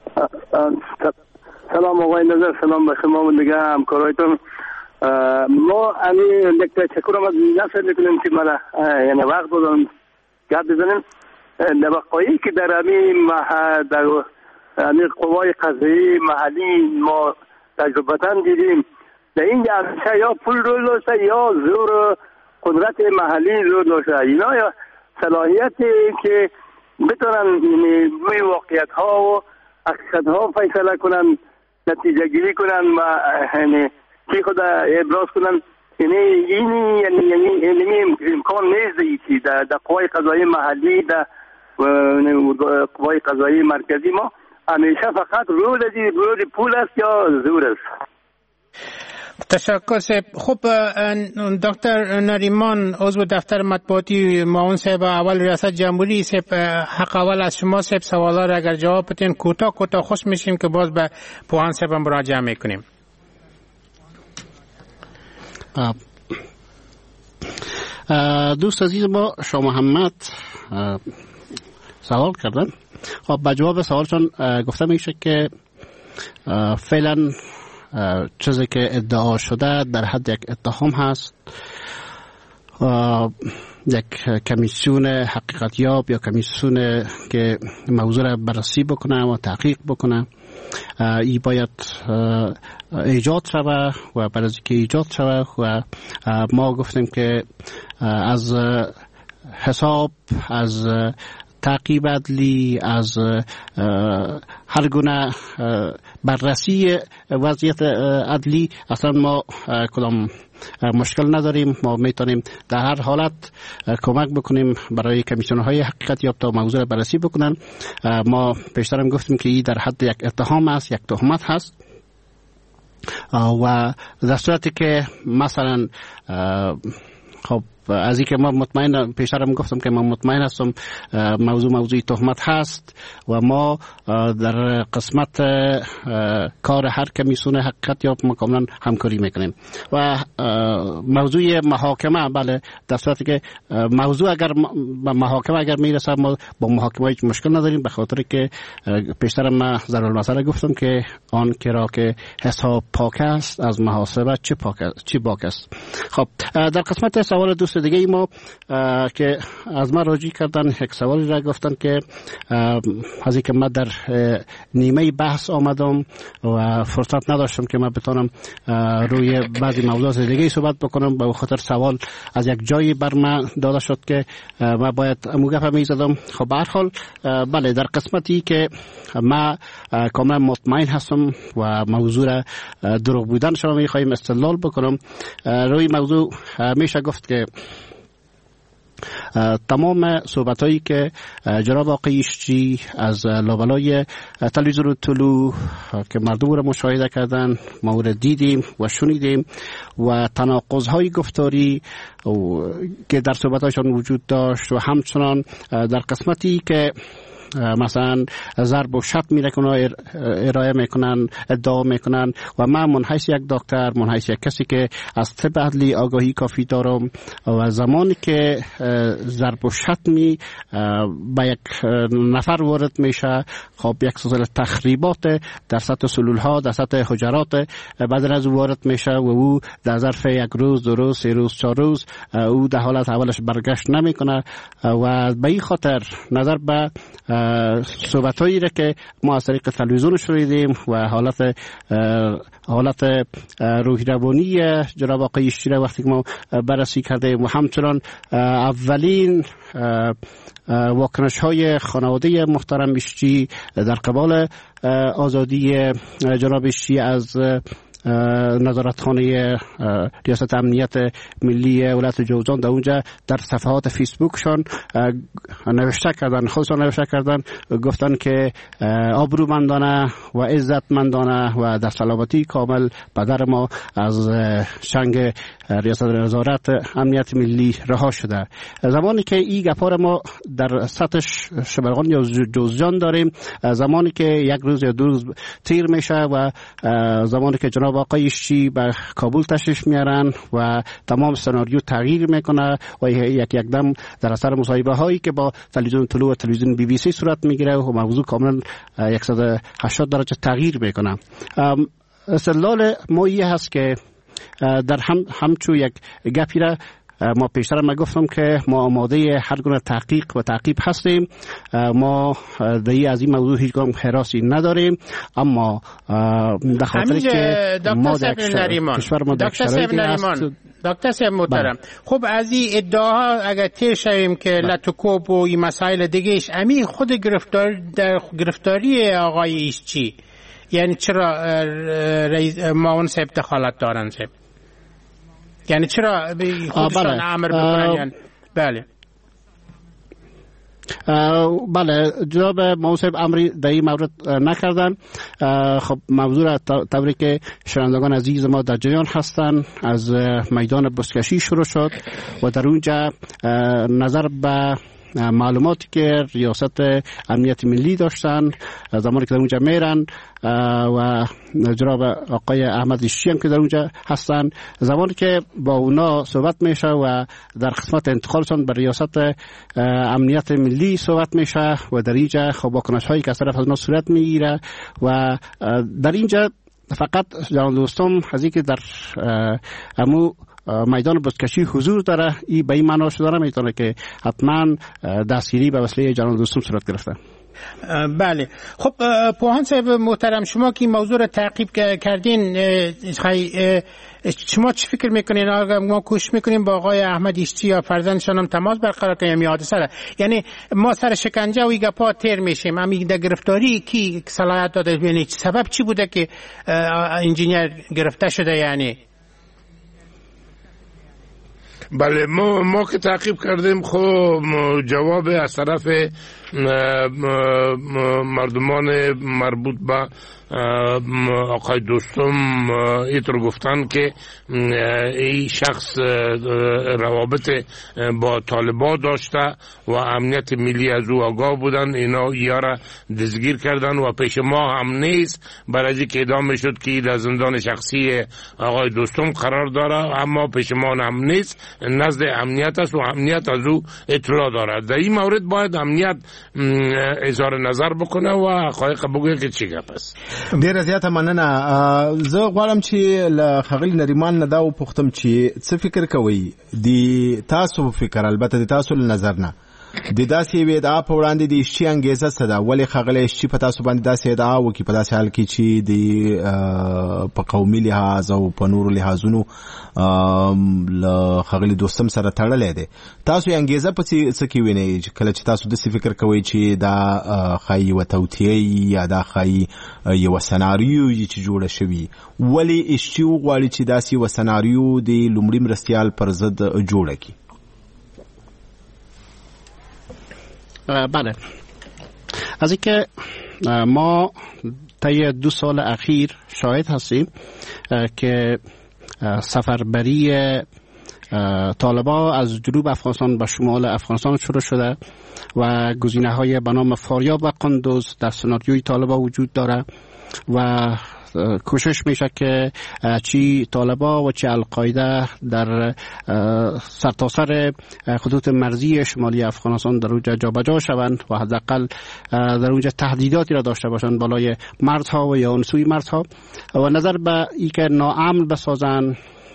سلام آقای نظر، سلام به شما و دیگه همکارایتون. ما همین یک تشکرم از نفر میکنیم که من یعنی وقت بودم گپ بزنیم. نبقایی که در همین در همین قوای قضایی محلی ما تجربتاً دیدیم در این همیشه یا پول رو داشته یا زور قدرت محلی رو داشته. اینا یا صلاحیتی که بتونن روی واقعیت ها و حقیقت ها فیصله کنن، نتیجه گیری کنن و یعنی چی خود ابراز کنن. یعنی این یعنی یعنی امکان نیست که در در قوای قضایی محلی در قوای قضایی مرکزی ما همیشه فقط رود دی رود پول است یا زور است. تشکر سب. خب دکتر نریمان عضو دفتر مطبوعاتی معاون صاحب اول ریاست جمهوری سب، حق اول از شما سب سوالا را اگر جواب بدین کوتاه کوتاه خوش میشیم که باز به پوهان صاحب مراجعه میکنیم. دوست عزیز ما شاه محمد سوال کردن. خب با جواب سوالشون گفته میشه که فعلا چیزی که ادعا شده در حد یک اتهام هست. یک کمیسیون حقیقتیاب یا کمیسیون که موضوع را بررسی بکنه و تحقیق بکنه ای باید ایجاد شود و برای که ایجاد شود و ما گفتیم که از حساب، از تعقیب عدلی، از هر گونه بررسی وضعیت عدلی اصلا ما کدام مشکل نداریم. ما میتونیم در هر حالت کمک بکنیم برای کمیسیون های حقیقت یاب تا موضوع بررسی بکنن. ما پیشترم گفتیم که این در حد یک اتهام است، یک تهمت هست و در صورتی که مثلا خب از اینکه ما مطمئن پیشترم گفتم که ما مطمئن هستم موضوع موضوعی تهمت هست و ما در قسمت کار هر کمیسیون حقیقت یاب ما کاملا همکاری میکنیم و موضوع محاکمه بله در صورتی که موضوع اگر محاکمه اگر میرسه ما با محاکمه هیچ مشکل نداریم، به خاطر که پیشترم ما ضرورالمسئله گفتم که آن که را که حساب پاک است از محاسبه چه پاک چه باک است. خب در قسمت سوال دوست دیگه ای ما که از ما راجع کردن یک سوالی را گفتن که از اینکه من در نیمه بحث آمدم و فرصت نداشتم که من بتونم روی بعضی موضوعات دیگه ای صحبت بکنم، به خاطر سوال از یک جایی بر من داده شد که من باید موقع میزدم. خب به هر حال بله در قسمتی که ما کاملا مطمئن هستم و موضوع را دروغ بودن شما میخوایم استدلال بکنم. روی موضوع میشه گفت که تمام صحبت هایی که جناب آقای ایشچی از لابلای تلویزیون طلوع که مردم را مشاهده کردن ما را دیدیم و شنیدیم و تناقض های گفتاری که در صحبت هایشان وجود داشت و همچنان در قسمتی که مثلا ضرب و شتم میکنن ارائه میکنن ادعا میکنن و من منحیث یک دکتر منحیث یک کسی که از طب عدلی آگاهی کافی دارم و زمانی که ضرب و شتمی با یک نفر وارد میشه خب یک سلسله تخریبات در سطح سلول ها در سطح حجرات بعد از وارد میشه و او در ظرف یک روز دو روز سه روز چهار روز او در حالت اولش برگشت نمیکنه و به این خاطر نظر به صحبت هایی را که ما از طریق تلویزیون شنیدیم و حالت حالت روحی روانی جناب آقای ایشچی را وقتی که ما بررسی کردیم و همچنان اولین واکنش های خانواده محترم ایشچی در قبال آزادی جناب ایشچی از نظارتخانه ریاست امنیت ملی ولایت جوزجان در اونجا در صفحات فیسبوکشان نوشته کردن، خودشان نوشته کردن، گفتن که آبرومندانه و عزتمندانه و در سلامتی کامل پدر ما از شنگ ریاست نظارت امنیت ملی رها شده. زمانی که این گپا ما در سطح شبرغان یا جوزجان داریم، زمانی که یک روز یا دو روز تیر میشه و زمانی که جناب آقای ایشچی به کابل تشریف میارن و تمام سناریو تغییر میکنه و یک یک دم در اثر مصاحبه هایی که با تلویزیون طلوع و تلویزیون بی بی سی صورت میگیره و موضوع کاملا صد و هشتاد درجه تغییر میکنه. استدلال ما این هست که در هم همچون یک گپی را ما پیشتر ما گفتم که ما آماده هر گونه تحقیق و تعقیب هستیم. ما دیگه از این موضوع هیچ گونه حراسی نداریم، اما در خاطر که ما در کشور ما در شرایطی هست. دکتر صاحب محترم، خب از این ادعاها اگر تیر شویم که لطوکوب و این مسائل دیگهش امی خود گرفتار در گرفتاری آقای ایشچی، یعنی چرا رئیس معاون صاحب دخالت دارن صاحب؟ یعنی چرا خودشان امر بکنن؟ یعنی بله بله جناب موصف امری در این مورد نکردن. خب موضوع را طوری که شنوندگان عزیز ما در جریان هستند از میدان بزکشی شروع شد و در اونجا نظر به معلوماتی که ریاست امنیت ملی داشتن زمانی که در اونجا میرن و جناب آقای احمد اشچی هم که در اونجا هستن، زمانی که با اونا صحبت میشه و در قسمت انتقالشون به ریاست امنیت ملی صحبت میشه و در اینجا خب واکنش هایی که از طرف از اونا صورت میگیره و در اینجا فقط جان دوستم از اینکه در امو میدان بزکشی حضور داره ای به این معنا شده نمیتونه که حتما دستگیری به وسیله جان دوستم صورت گرفته. بله خب پوهان صاحب محترم، شما که این موضوع را تعقیب کردین، شما چی فکر میکنین؟ ما کوشش میکنیم با آقای احمد اشچی یا فرزندشان هم تماس برقرار کنیم یا حادثه را، یعنی ما سر شکنجه و این گپا تیر میشیم، همین در گرفتاری کی صلاحیت داده؟ یعنی سبب چی بوده که انجینیر گرفته شده؟ یعنی بله ما ما که تعقیب کردیم خب جواب از طرف مردمان مربوط به آقای دوستم ایتر گفتن که این شخص روابط با طالبان داشته و امنیت ملی از او آگاه بودن، اینا یارا دستگیر کردن و پیش ما هم نیست، برای که ادامه شد که در زندان شخصی آقای دوستم قرار داره، اما پیش ما هم نیست، نزد امنیت است و امنیت از او اطلاع داره. در این مورد باید امنیت اظهار نظر بکنه و حقایق بگویه که چی گپ است. ډیره زیاته مننه. زه غواړم چې له ښاغلي نریمان نه دا وپوښتم چې څه فکر کوئ د تاسو فکر، البته د تاسو له نظر نه، د داسې یوې ادعا په وړاندې د اشچي انګیزه څه ده؟ ولې ښاغلی اشچي په تاسو باندې داسې ادعا وکړي په داسې حال کې چې د په قومي لحاظ او په نورو لحاظونو له ښاغلي دوستم سره تړلی دی؟ تاسو یې انګیزه په څه کې وینئ کله چې تاسو داسې فکر کوئ چې دا ښایي یوه توطیه یا دا ښایي یوه سناریو چې جوړه شوي؟ ولې اشچي وغواړي چې داسې یوه سناریو د لومړي مرستیال پر ضد جوړه کړي؟ بله، از اینکه ما طی دو سال اخیر شاهد هستیم که سفربری طالبان از جنوب افغانستان به شمال افغانستان شروع شده و گزینه های به نام فاریاب و قندوز در سناریوی طالبان وجود داره و کوشش میشه که چی طالبان و چی القاعده در سرتاسر خطوط مرزی شمالی افغانستان در اونجا جابجا شوند و حداقل در اونجا تهدیداتی را داشته باشند بالای مردها و یا انسوی مردها و نظر به اینکه ناامن بسازند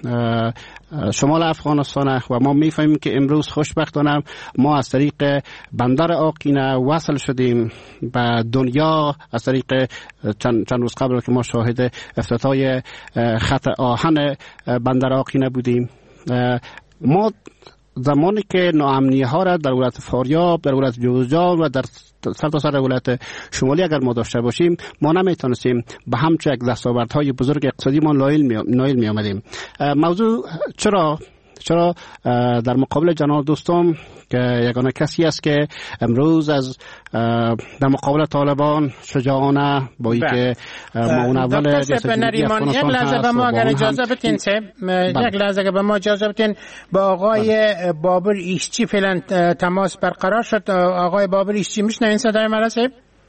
شمال افغانستان. و ما میفهمیم که امروز خوشبختانه ما از طریق بندر آقینه وصل شدیم به دنیا، از طریق چند, چند روز قبل که ما شاهد افتتاح خط آهن بندر آقینه بودیم. ما زمانی که ناامنی ها را در ولایت فاریاب، در ولایت جوزجان و در سرتاسر ولایت شمالی اگر ما داشته باشیم، ما نمیتونستیم به همچه یک دستاوردهای بزرگ اقتصادی ما نایل می آمدیم. موضوع چرا چرا در مقابل جناب دوستم که یگانه کسی است که امروز از در مقابل طالبان شجاعانه با اینکه معاون دکتر نریمان یک لحظه به ما اگر اجازه بدین یک لحظه به ما اجازه بدین با آقای بابر اشچی فعلا تماس برقرار شد. آقای بابر اشچی میشنوین صدای من هست؟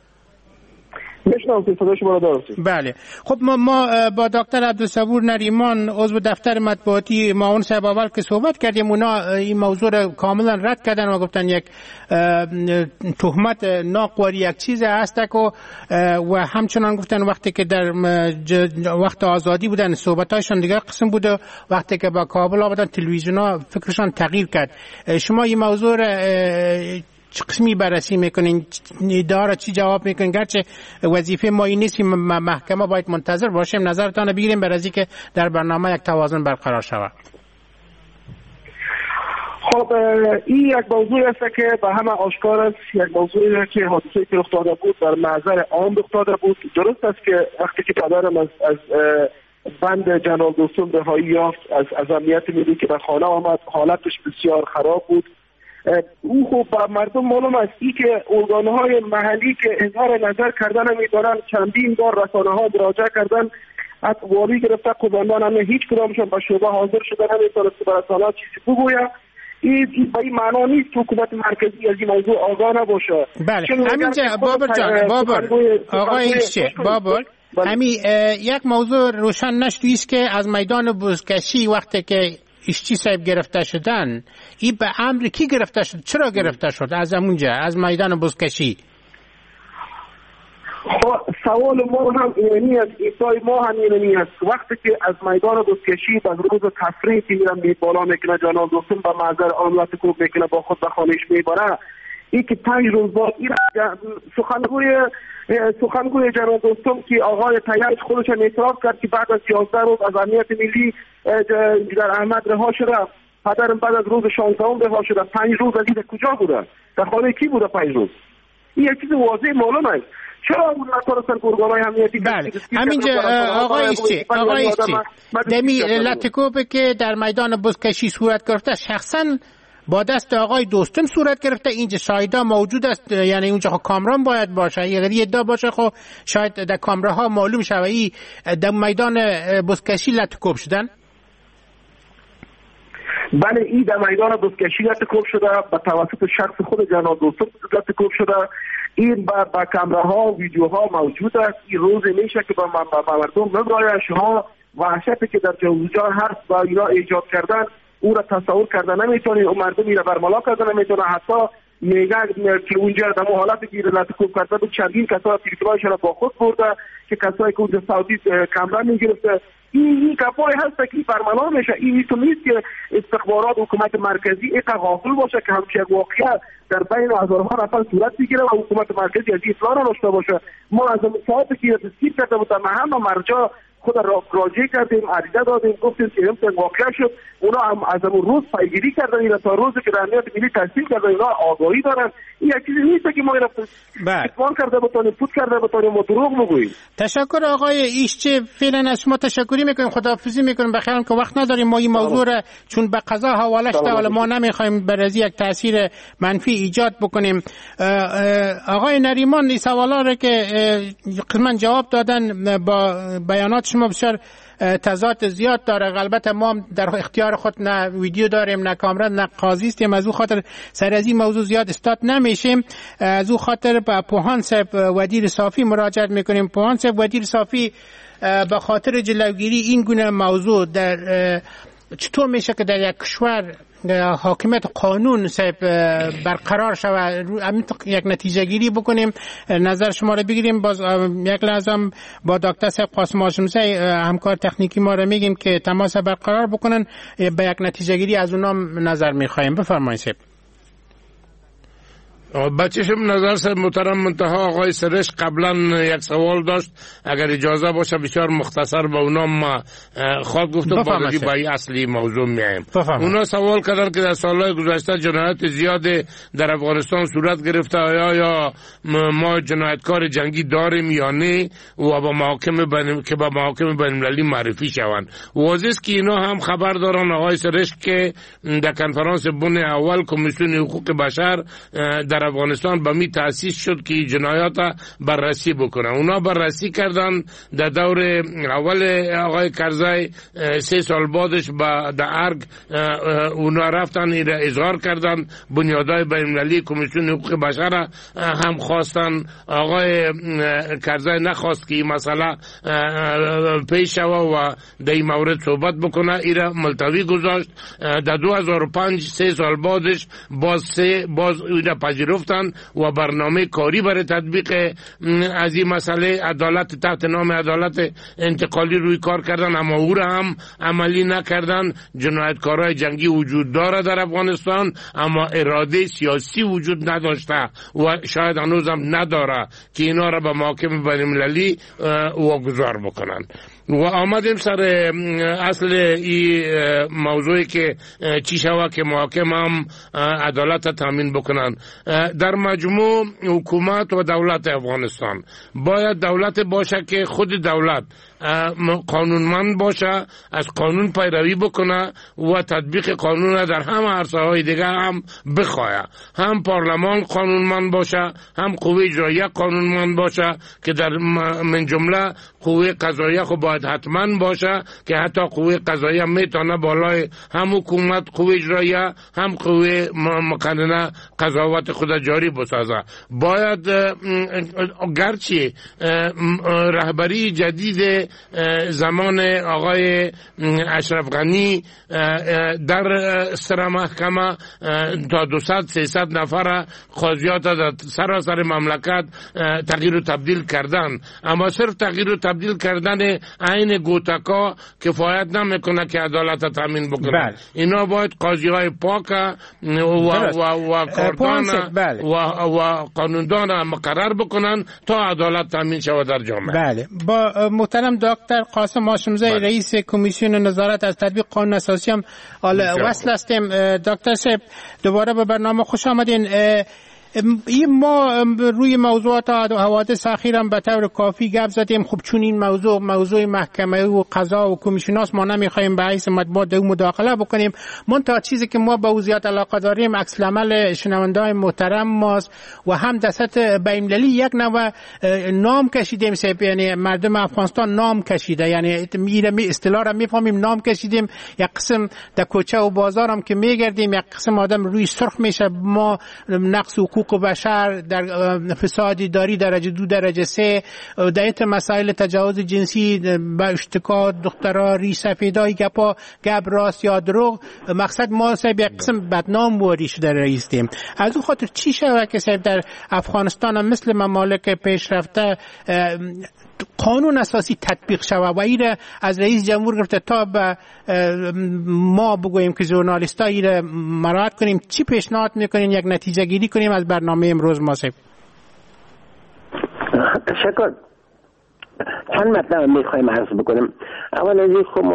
میشنم که صدای شما را دارم. بله خب ما, ما با دکتر عبدالصبور نریمان عضو دفتر مطبوعاتی معاون صاحب اول که صحبت کردیم، اونا این موضوع را کاملا رد کردن و گفتن یک تهمت ناقواری یک چیز هست که و همچنان گفتن وقتی که در وقت آزادی بودن صحبتاشون دیگه قسم بوده، وقتی که با کابل آمدن تلویزیونا فکرشان تغییر کرد. شما این موضوع را چه قسمی بررسی میکنین؟ اداره چی جواب میکنین؟ گرچه وظیفه ما این نیست، محکمه باید منتظر باشیم نظرتان بگیریم برای اینکه در برنامه یک توازن برقرار شود. خب این یک موضوعی است که به همه آشکار است، یک موضوعی است که حادثه‌ای که رخ داده بود در محضر عام رخ داده بود. درست است که وقتی که پدرم از از بند جناب دوستم رهایی یافت از از امنیت ملی که به خانه آمد، حالتش بسیار خراب بود او خوب با مردم معلوم است ای که ارگانهای محلی که اظهار نظر کردن می‌دارن چندین بار رسانه ها مراجعه کردن، از والی گرفته قضاندان هم هیچ کدامشون به شعبه حاضر شدن نمیتونست که به رسانه ها چیزی بگوید. این به این معنا نیست که حکومت مرکزی از این موضوع آگاه نباشه. بله همینجا بابر جان بابر آقای ایشچه بابر همین یک موضوع روشن نشد است که از میدان بزکشی وقتی که ایشچی صاحب گرفته شدن این به امر کی گرفته شد؟ چرا گرفته شد از اونجا از میدان بزکشی؟ سوال ما هم اینی است، ایسای ما هم اینی است. وقتی که از میدان بزکشی به روز تفریح که میرم می بالا میکنه جناب دوستم به محضر آملت کوب میکنه با خود به خانهش میبره، این که پنج روز بعد این سخنگوی سخنگوی جناب دوستم که آقای طیب خودش اعتراف کرد که بعد از یازده روز از امنیت ملی در احمد رها شده، پدرم بعد از روز شانزدهم رها شده. پنج روز از این کجا بوده؟ در خانه کی بوده پنج روز؟ این یک چیز واضح معلوم است. چرا اون نتونستن که ارگان‌های امنیتی بله همینجا آقای ایشچی آقای ایشچی دمی لطکوبه که در میدان بزکشی صورت گرفته شخصا با دست آقای دوستم صورت گرفته، اینجا شاهدا موجود است، یعنی اونجا خب کامران باید باشه، اگر یه ادعا باشه خب شاید در کامراها معلوم شوه ای در میدان بزکشی لطکوب شدن. بله این در میدان بزکشی لطکوب شده به توسط شخص خود جناب دوستم لطکوب شده. این با با کامراها و ویدیوها موجود است. این روز میشه که با مردم ببراید شما وحشتی که در جوزجان هست با اینا ایجاد کردن او را تصور کردن نمیتونی، اون مردم را برملا کردن نمیتونه. حتی میگه که اونجا در حالت که لطکوب کرده بود چندین کسا تلفن‌هایشان را با خود برده که کسایی که اونجا سعودی کامرا میگرفته. این این کفای هست که برملا میشه. این تو نیست که استخبارات حکومت مرکزی اینقدر غافل باشه که همچین واقعا در بین هزارها نفر صورت بگیره و حکومت مرکزی از این اطلاع نداشته باشه. ما از اون ساعتی که دستگیر کرده بودن همه مرجع خود را راجع کردیم، عریضه دادیم، گفتیم که این واقعا شد. اونا هم از اون روز پیگیری کردن، اینا تا روزی که در امنیت ملی تصدیق کردن اینا آگاهی دارن. این یک چیزی نیست که ما اینا اتفاق کرده بتونیم پود کرده بتونیم ما دروغ بگوییم. تشکر آقای ایشچه، فعلا از شما تشکری میکنیم، خداحافظی میکنیم. بخیرم که وقت نداریم، ما این موضوع را چون به قضا حواله شده ولی ما نمیخوایم بر از یک تاثیر منفی ایجاد بکنیم. آقای نریمان این سوالا را که قسماً جواب دادن با بیانات شما بسیار تضاد زیاد داره. البته ما در اختیار خود نه ویدیو داریم نه کامرا نه قاضی هستیم، از او خاطر سر از این موضوع زیاد استاد نمیشیم. از او خاطر به پوهان صاحب وزیر صافی مراجعه میکنیم. پوهان صاحب وزیر صافی به خاطر جلوگیری این گونه موضوع در چطور میشه که در یک کشور حاکمیت قانون صاحب برقرار شود، یک نتیجه گیری بکنیم، نظر شما رو بگیریم. باز یک لازم با دکتر صاحب قاسم هاشمزی همکار تکنیکی ما رو میگیم که تماس برقرار بکنن، به یک نتیجه گیری از اونها نظر میخوایم. بفرمایید صاحب. بچه‌شم نظر صاحب محترم منتها آقای سرش قبلا یک سوال داشت، اگر اجازه باشه بسیار مختصر به اونا ما خواهد گفت و بعدی با اصلی موضوع میایم. اونا سوال کردن که در سالهای گذشته جنایت زیاد در افغانستان صورت گرفته، آیا یا ما جنایتکار جنگی داریم یا نه و با محاکم بین که با محاکم بین‌المللی معرفی شوند. واضح است که اینا هم خبر دارن آقای سرش که در کنفرانس بن اول کمیسیون حقوق بشر در افغانستان به می تأسیس شد که جنایات بررسی بکنه. اونا بررسی کردن در دور اول آقای کرزی، سه سال بعدش با در ارگ اونا رفتن ایره اظهار کردن، بنیادهای بین‌المللی کمیسیون حقوق بشر هم خواستن. آقای کرزی نخواست که این مسئله پیش شوه و در این مورد صحبت بکنه، ایره ملتوی گذاشت. در دو هزار و پنج سه سال بعدش باز سه باز ایره پذیرفتن و برنامه کاری برای تطبیق از این مسئله عدالت تحت نام عدالت انتقالی روی کار کردن، اما او را هم عملی نکردن. جنایتکارای جنگی وجود داره در افغانستان اما اراده سیاسی وجود نداشته و شاید هنوز هم نداره که اینا را به محاکم بین‌المللی واگذار بکنن. و آمدیم سر اصل این موضوعی که چی شوه که محاکم هم عدالت تامین بکنن. در مجموع حکومت و دولت افغانستان باید دولت باشه که خود دولت قانونمند باشه، از قانون پیروی بکنه و تطبیق قانون در همه عرصه های دیگه هم بخواه. هم پارلمان قانونمند باشه، هم قوه اجراییه قانونمند باشه که در من جمله قوه قضاییه خو باید حتما باشه که حتی قوه قضاییه میتونه بالای هم حکومت قوه اجراییه هم قوه مقننه قضاوت خود جاری بسازه. باید گرچه رهبری جدید زمان آقای اشرف غنی در سر محکمه تا دویست سیصد نفر قاضیات در سراسر مملکت تغییر و تبدیل کردن، اما صرف تغییر و تبدیل کردن عین گوتکا کفایت نمیکنه که عدالت تامین بکنه. بله. اینا باید قاضی های پاک و و و کاردان و و قانوندان مقرر بکنن تا عدالت تامین شود در جامعه. بله. با محترم دکتر قاسم هاشمزاده بله. رئیس کمیسیون نظارت از تطبیق قانون اساسی هم وصل هستیم. دکتر صاحب دوباره به برنامه خوش آمدین. این ما روی موضوعات و حوادث اخیر هم به طور کافی گپ زدیم. خب چون این موضوع موضوع محکمه و قضا و کمیشناست، ما نمیخوایم به حیث مطبوعات در مداخله بکنیم. من تا چیزی که ما به وضعیت علاقه داریم عکس العمل شنونده‌های محترم ماست و هم در سطح بین‌المللی یک نوع نام کشیدیم. سیب یعنی مردم افغانستان نام کشیده، یعنی میره می اصطلاح را میفهمیم نام کشیدیم. یک قسم در کوچه و بازار هم که میگردیم یک قسم آدم روی سرخ میشه. ما نقص حقوق و بشر در فساد اداری درجه دو درجه سه، دایت مسائل تجاوز جنسی با اشتکا دخترها ری سفیدای گپا گپ راست یا دروغ، مقصد ما صاحب یک قسم بدنام واری شده رئیسیم. از اون خاطر چی شود که صاحب در افغانستان هم مثل ممالک پیشرفته قانون اساسی تطبیق شود و ایره از رئیس جمهور گرفته تا به ما بگوییم که ژورنالیستا ایره مراعات کنیم؟ چی پیشنهاد میکنین یک نتیجه گیری کنیم از برنامه امروز ما صاحب؟ تشکر. چند مطلب میخوایم عرض بکنم. اول از این خب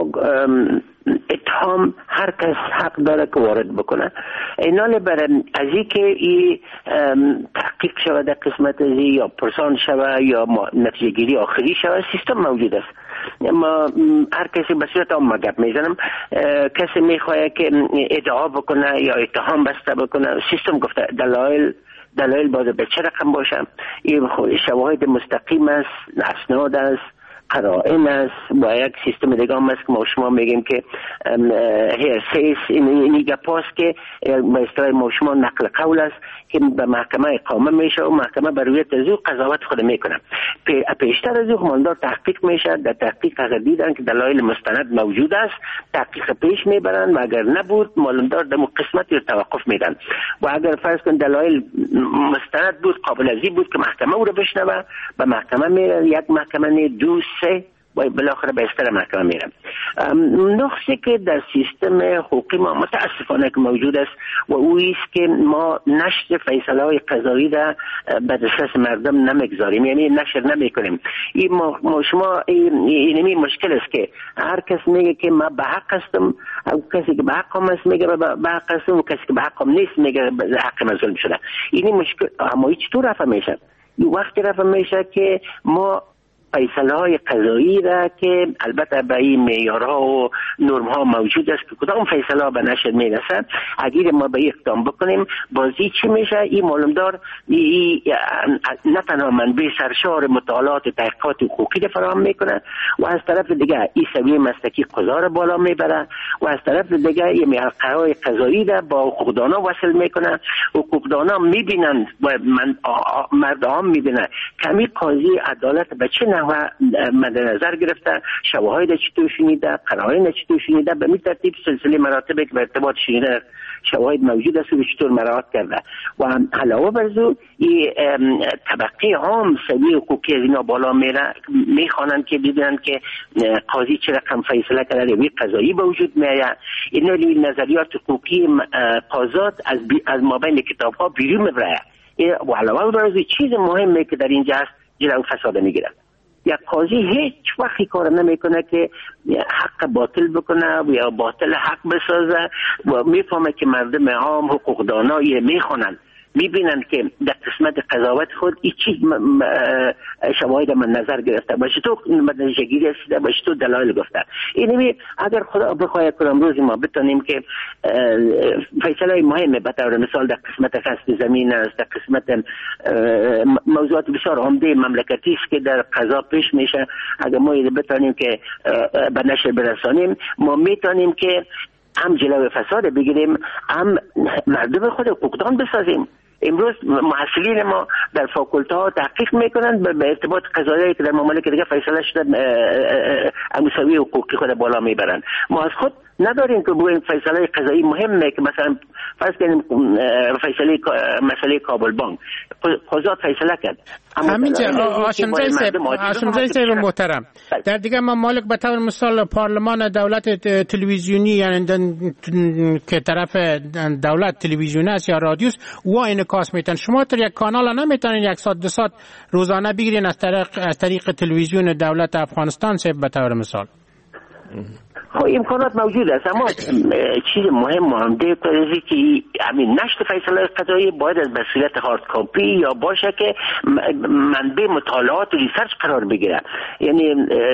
اتهام هر کس حق داره که وارد بکنه. اینال بر از این که این تحقیق شود در قسمت از یا پرسان شود یا نتیجه گیری آخری شود، سیستم موجود است. ما هر کسی به صورت عام گپ میزنم، کسی میخواد که ادعا بکنه یا اتهام بسته بکنه، سیستم گفته دلایل دلایل باید به چه رقم باشه. این شواهد مستقیم است، اسناد است، قرائن است. با یک سیستم دیگه هم است که ما شما میگیم که هرسیس این گپاست که به اصطلاح ما شما نقل قول است که به محکمه اقامه میشه و محکمه بر روی تزیع قضاوت خود میکنه. پیشتر از این ماندار تحقیق میشه. در تحقیق اگر دیدن که دلایل مستند موجود است تحقیق پیش میبرن و اگر نبود مالندار در قسمت رو توقف میدن و اگر فرض کن دلایل مستند بود قابل ازی بود که محکمه او رو بشنوه به محکمه میره. یک محکمه دو سه و بالاخره به استر محکمه میره. نقصی که در سیستم حقوقی ما متاسفانه که موجود است و اویی است که ما نشر فیصله های قضایی را به دسترس مردم نمیگذاریم، یعنی نشر نمیکنیم. این ما شما اینمی مشکل است که هر کس میگه که ما به حق هستم، او کسی که به حقم است میگه به حق هستم و کسی که به حقم نیست میگه به حق من ظلم شده. این مشکل. اما چطور رفع میشه؟ وقتی رفع میشه که ما فیصله های قضایی را که البته به این معیارها و نرم ها موجود است که کدام فیصله به نشر میرسه، اگر ما به اقدام بکنیم بازی چی میشه؟ این معلومدار نه تنها منبع سرشار مطالعات و تحقیقات حقوقی را فراهم میکنه و از طرف دیگه این سویه مسلکی قضا را بالا میبره و از طرف دیگه این معیارهای قضایی را با حقوقدانا وصل میکنه. حقوقدانا میبینن و من مردم میبینن کمی قاضی عدالت به چه و مد نظر گرفته، شواهد چطور شنیده، قرائن چطور شنیده، به می ترتیب سلسله مراتبی که به ارتباط شنیده شواهد موجود است و چطور مراعات کرده. و علاوه بر ذو این طبقه عام سویه حقوقی از اینا بالا میره، میخوانند که ببینن که قاضی چه رقم فیصله کرده، روی قضایی به وجود میاد. اینا نظریات حقوقی قاضات از از مابین کتاب ها بیرون میبره. و علاوه بر ذو چیز مهمی که در اینجا است جلو فساد میگیره. یک قاضی هیچ وقتی کار نمیکنه که حق باطل بکنه و یا باطل حق بسازه و میفهمه که مردم عام حقوقدانایی میخونن میبینن که در قسمت قضاوت خود این چیز شواهد من نظر گرفته باشه تو نتیجه گیری رسیده باشه تو دلایل گفته. اینمی اگر خدا بخواد که امروز ما بتونیم که فیصله مهمه به طور مثال در قسمت قصد زمین است، در قسمت موضوعات بسیار عمده مملکتی است که در قضا پیش میشه، اگر ما بتونیم که به نشر برسانیم ما میتونیم که هم جلوی فساد بگیریم، هم مردم خود حقوقدان بسازیم. امروز محصلین ما در فاکولته ها تحقیق میکنند به ارتباط قضایایی که در ممالک دیگه فیصله شده مساوی حقوقی خود بالا میبرند. ما از خود نداریم که بگوییم فیصله قضایی مهمه که مثلا فرض کنیم فیصله مسئله کابل بانک قضات فیصله کرد. همینجا هاشمزاده صاحب هاشمزاده صاحب محترم، در دیگه ممالک به طور مثال پارلمان دولت تلویزیونی یعنی که طرف دولت تلویزیون است یا رادیوست و انعکاس میتن، شما در یک کانال نمیتونین یک ساعت دو ساعت روزانه بگیرین از طریق از طریق تلویزیون دولت افغانستان صاحب به طور مثال؟ خب امکانات موجود است، اما چیز مهم مانده پرزی که همین نشر فیصله قضایی باید از به صورت هارد کاپی یا باشه که منبع مطالعات و ریسرچ قرار بگیره. یعنی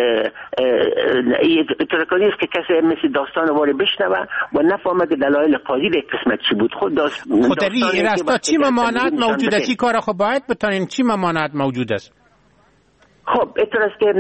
ترکانی است که کسی مثل داستان واری بشنوه و نفهمه که دلایل قاضی در قسمت چی بود. خود داست خود در راستا چی ممانعت موجود است؟ این کار خب باید بتونین چی ممانعت موجود است؟ خب اینطور است که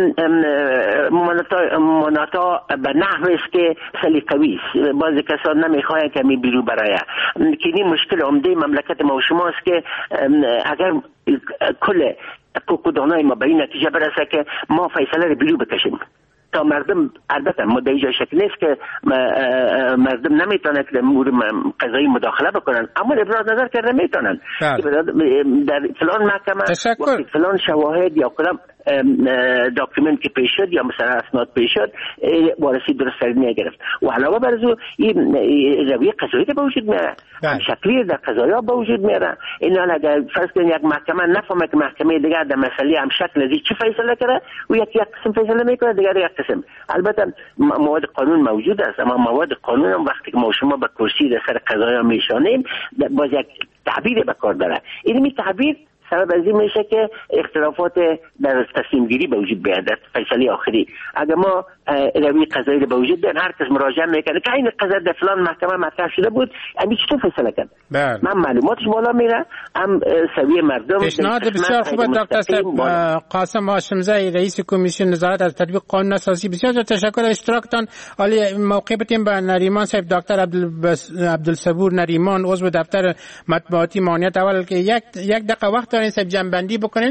ممانعتا به نحو است که سلیقوی است. بعضی کسان نمیخواهند که می بیرو برایه که این مشکل عمده مملکت ما و شما است که اگر کل حقوقدانای ما به این نتیجه برسه که ما فیصله رو بیرو بکشیم تا مردم، البته ما در اینجا شک نیست که مردم نمیتونن که در امور قضایی مداخله بکنن، اما ابراز نظر کرده میتونن در فلان محکمه وقتی فلان شواهد یا کلام داکیومنت که پیش شد یا مثلا اسناد پیش شد وارسی درست نگرفت و علاوه بر از این رویه قضایی که به وجود میاره، شکلی در قضایی ها به وجود میاره. این اگر فرض کنید یک محکمه نفهمه که محکمه دیگر در مسئله هم شکل ازی چی فیصله کرده و یک یک قسم فیصله میکنه دیگر یک قسم. البته مواد قانون موجود است، اما مواد قانون هم وقتی که ما شما به کرسی در سر قضایی ها میشانیم باز یک تعبیر به کار داره. این می تعبیر سبب از این میشه که اختلافات در تصمیم گیری به وجود بیاد در فیصله آخری. اگر ما روی قضایی رو به وجود بیاد هر کس مراجعه میکنه که این قضیه در فلان محکمه مطرح شده بود امی چطور فیصله کرد، من معلوماتش بالا میره هم سویه مردم. پیشنهاد بسیار خوبه دکتر صاحب. قاسم هاشمزاده رئیس کمیسیون نظارت از تطبیق قانون اساسی، بسیار تشکر از اشتراکتان. عالی موقع بتیم به نریمان صاحب دکتر عبدالصبور نریمان عضو دفتر مطبوعاتی مانعیت اول که یک یک دقیقه وقت دارین صاحب جنبندی بکنین.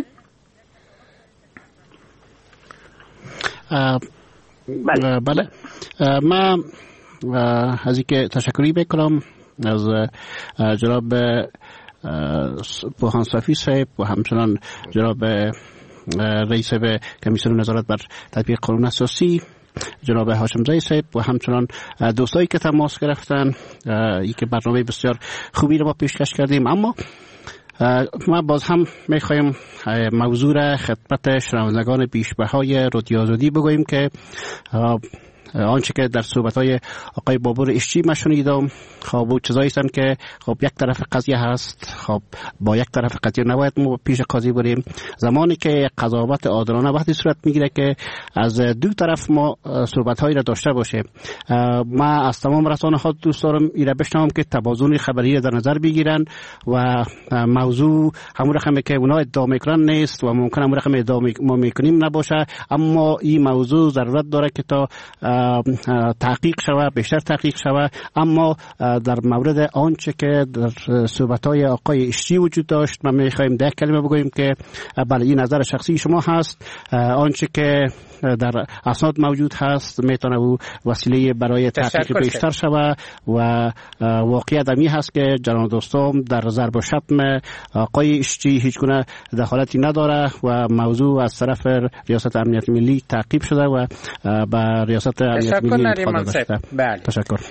بله بله من از اینکه تشکری بکنم از جناب بوهان صافی صاحب و همچنان جناب رئیس کمیسیون نظارت بر تطبیق قانون اساسی جناب هاشمزاده صاحب و همچنان دوستایی که تماس گرفتن. این که برنامه بسیار خوبی رو ما پیشکش کردیم، اما ما باز هم میخوایم موضوع را خدمت شنوندگان بیشبهای رادیو آزادی بگوییم که آنچه که در صحبت‌های آقای بابور اشچی ما شنیدم خب او چیزایی هستند که خب یک طرف قضیه هست، خب با یک طرف قضیه نباید ما پیش قاضی بریم. زمانی که قضاوت عادلانه وقتی صورت میگیره که از دو طرف ما صحبت‌هایی را داشته باشه. ما از تمام رسانه ها دوست دارم ایره بشنوم که توازن خبری را در نظر بگیرن و موضوع همون رقمی که اونا ادعا میکنن نیست و ممکن همون رقمی ادعا ما میکنیم نباشه، اما این موضوع ضرورت داره که تا تحقیق شوه، بیشتر تحقیق شوه. اما در مورد آنچه که در صحبت‌های آقای اشچی وجود داشت ما می‌خوایم ده کلمه بگوییم که بله این نظر شخصی شما هست، آنچه که در اسناد موجود هست میتونه او وسیله برای تحقیق بیشتر شوه و واقعیت امی هست که جناب دوستان در ضرب و شتم آقای اشچی هیچ گونه دخالتی نداره و موضوع از طرف ریاست امنیت ملی تعقیب شده و به ریاست امنیت ملی بله. تشکر.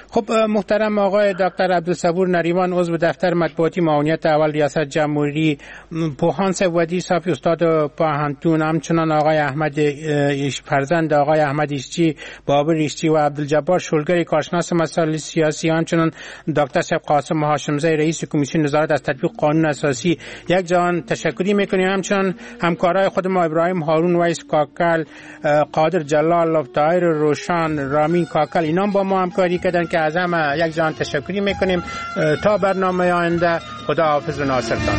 خب محترم آقای دکتر عبدالصبور نریمان، عضو دفتر مطبوعاتی معاونیت اول ریاست جمهوری، پوهان سوادی صافی استاد پاهنتون، همچنان آقای احمد فرزند آقای احمد ایشچی، بابر ایشچی و عبدالجبار شلگری کارشناس مسائل سیاسی، همچنان دکتر صاحب قاسم هاشمزی رئیس کمیسیون نظارت از تطبیق قانون اساسی، یک جان تشکری میکنیم. همچنان همکارای خود ما ابراهیم هارون، ویس کاکل، قادر جلال، طاهر روشان، رامین کاکل، اینا با ما همکاری کردن که از همه یک جان تشکری میکنیم. تا برنامه آینده، خدا حافظ و ناصرتان.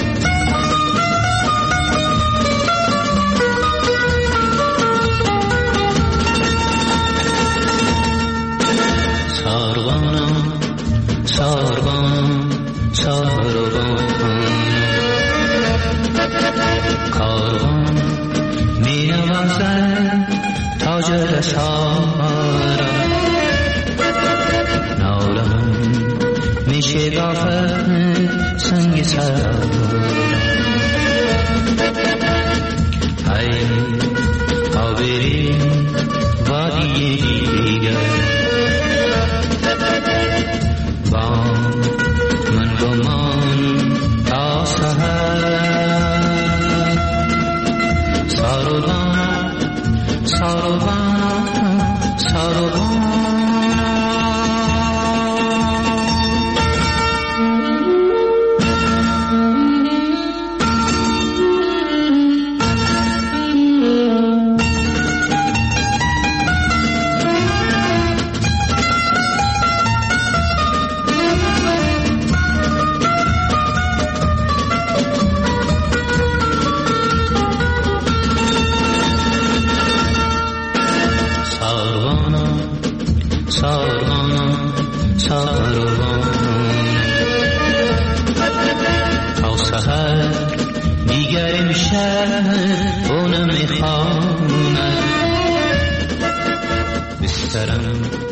ساربانم ساربانم ساربانم کاروان می نوازد تاج رسارا نالم می شکافد سنگ سرا ای تا بریم وادی دیگر با من گمان تا سحر ساربان ساربان ساربان اونم میخوانم بسترم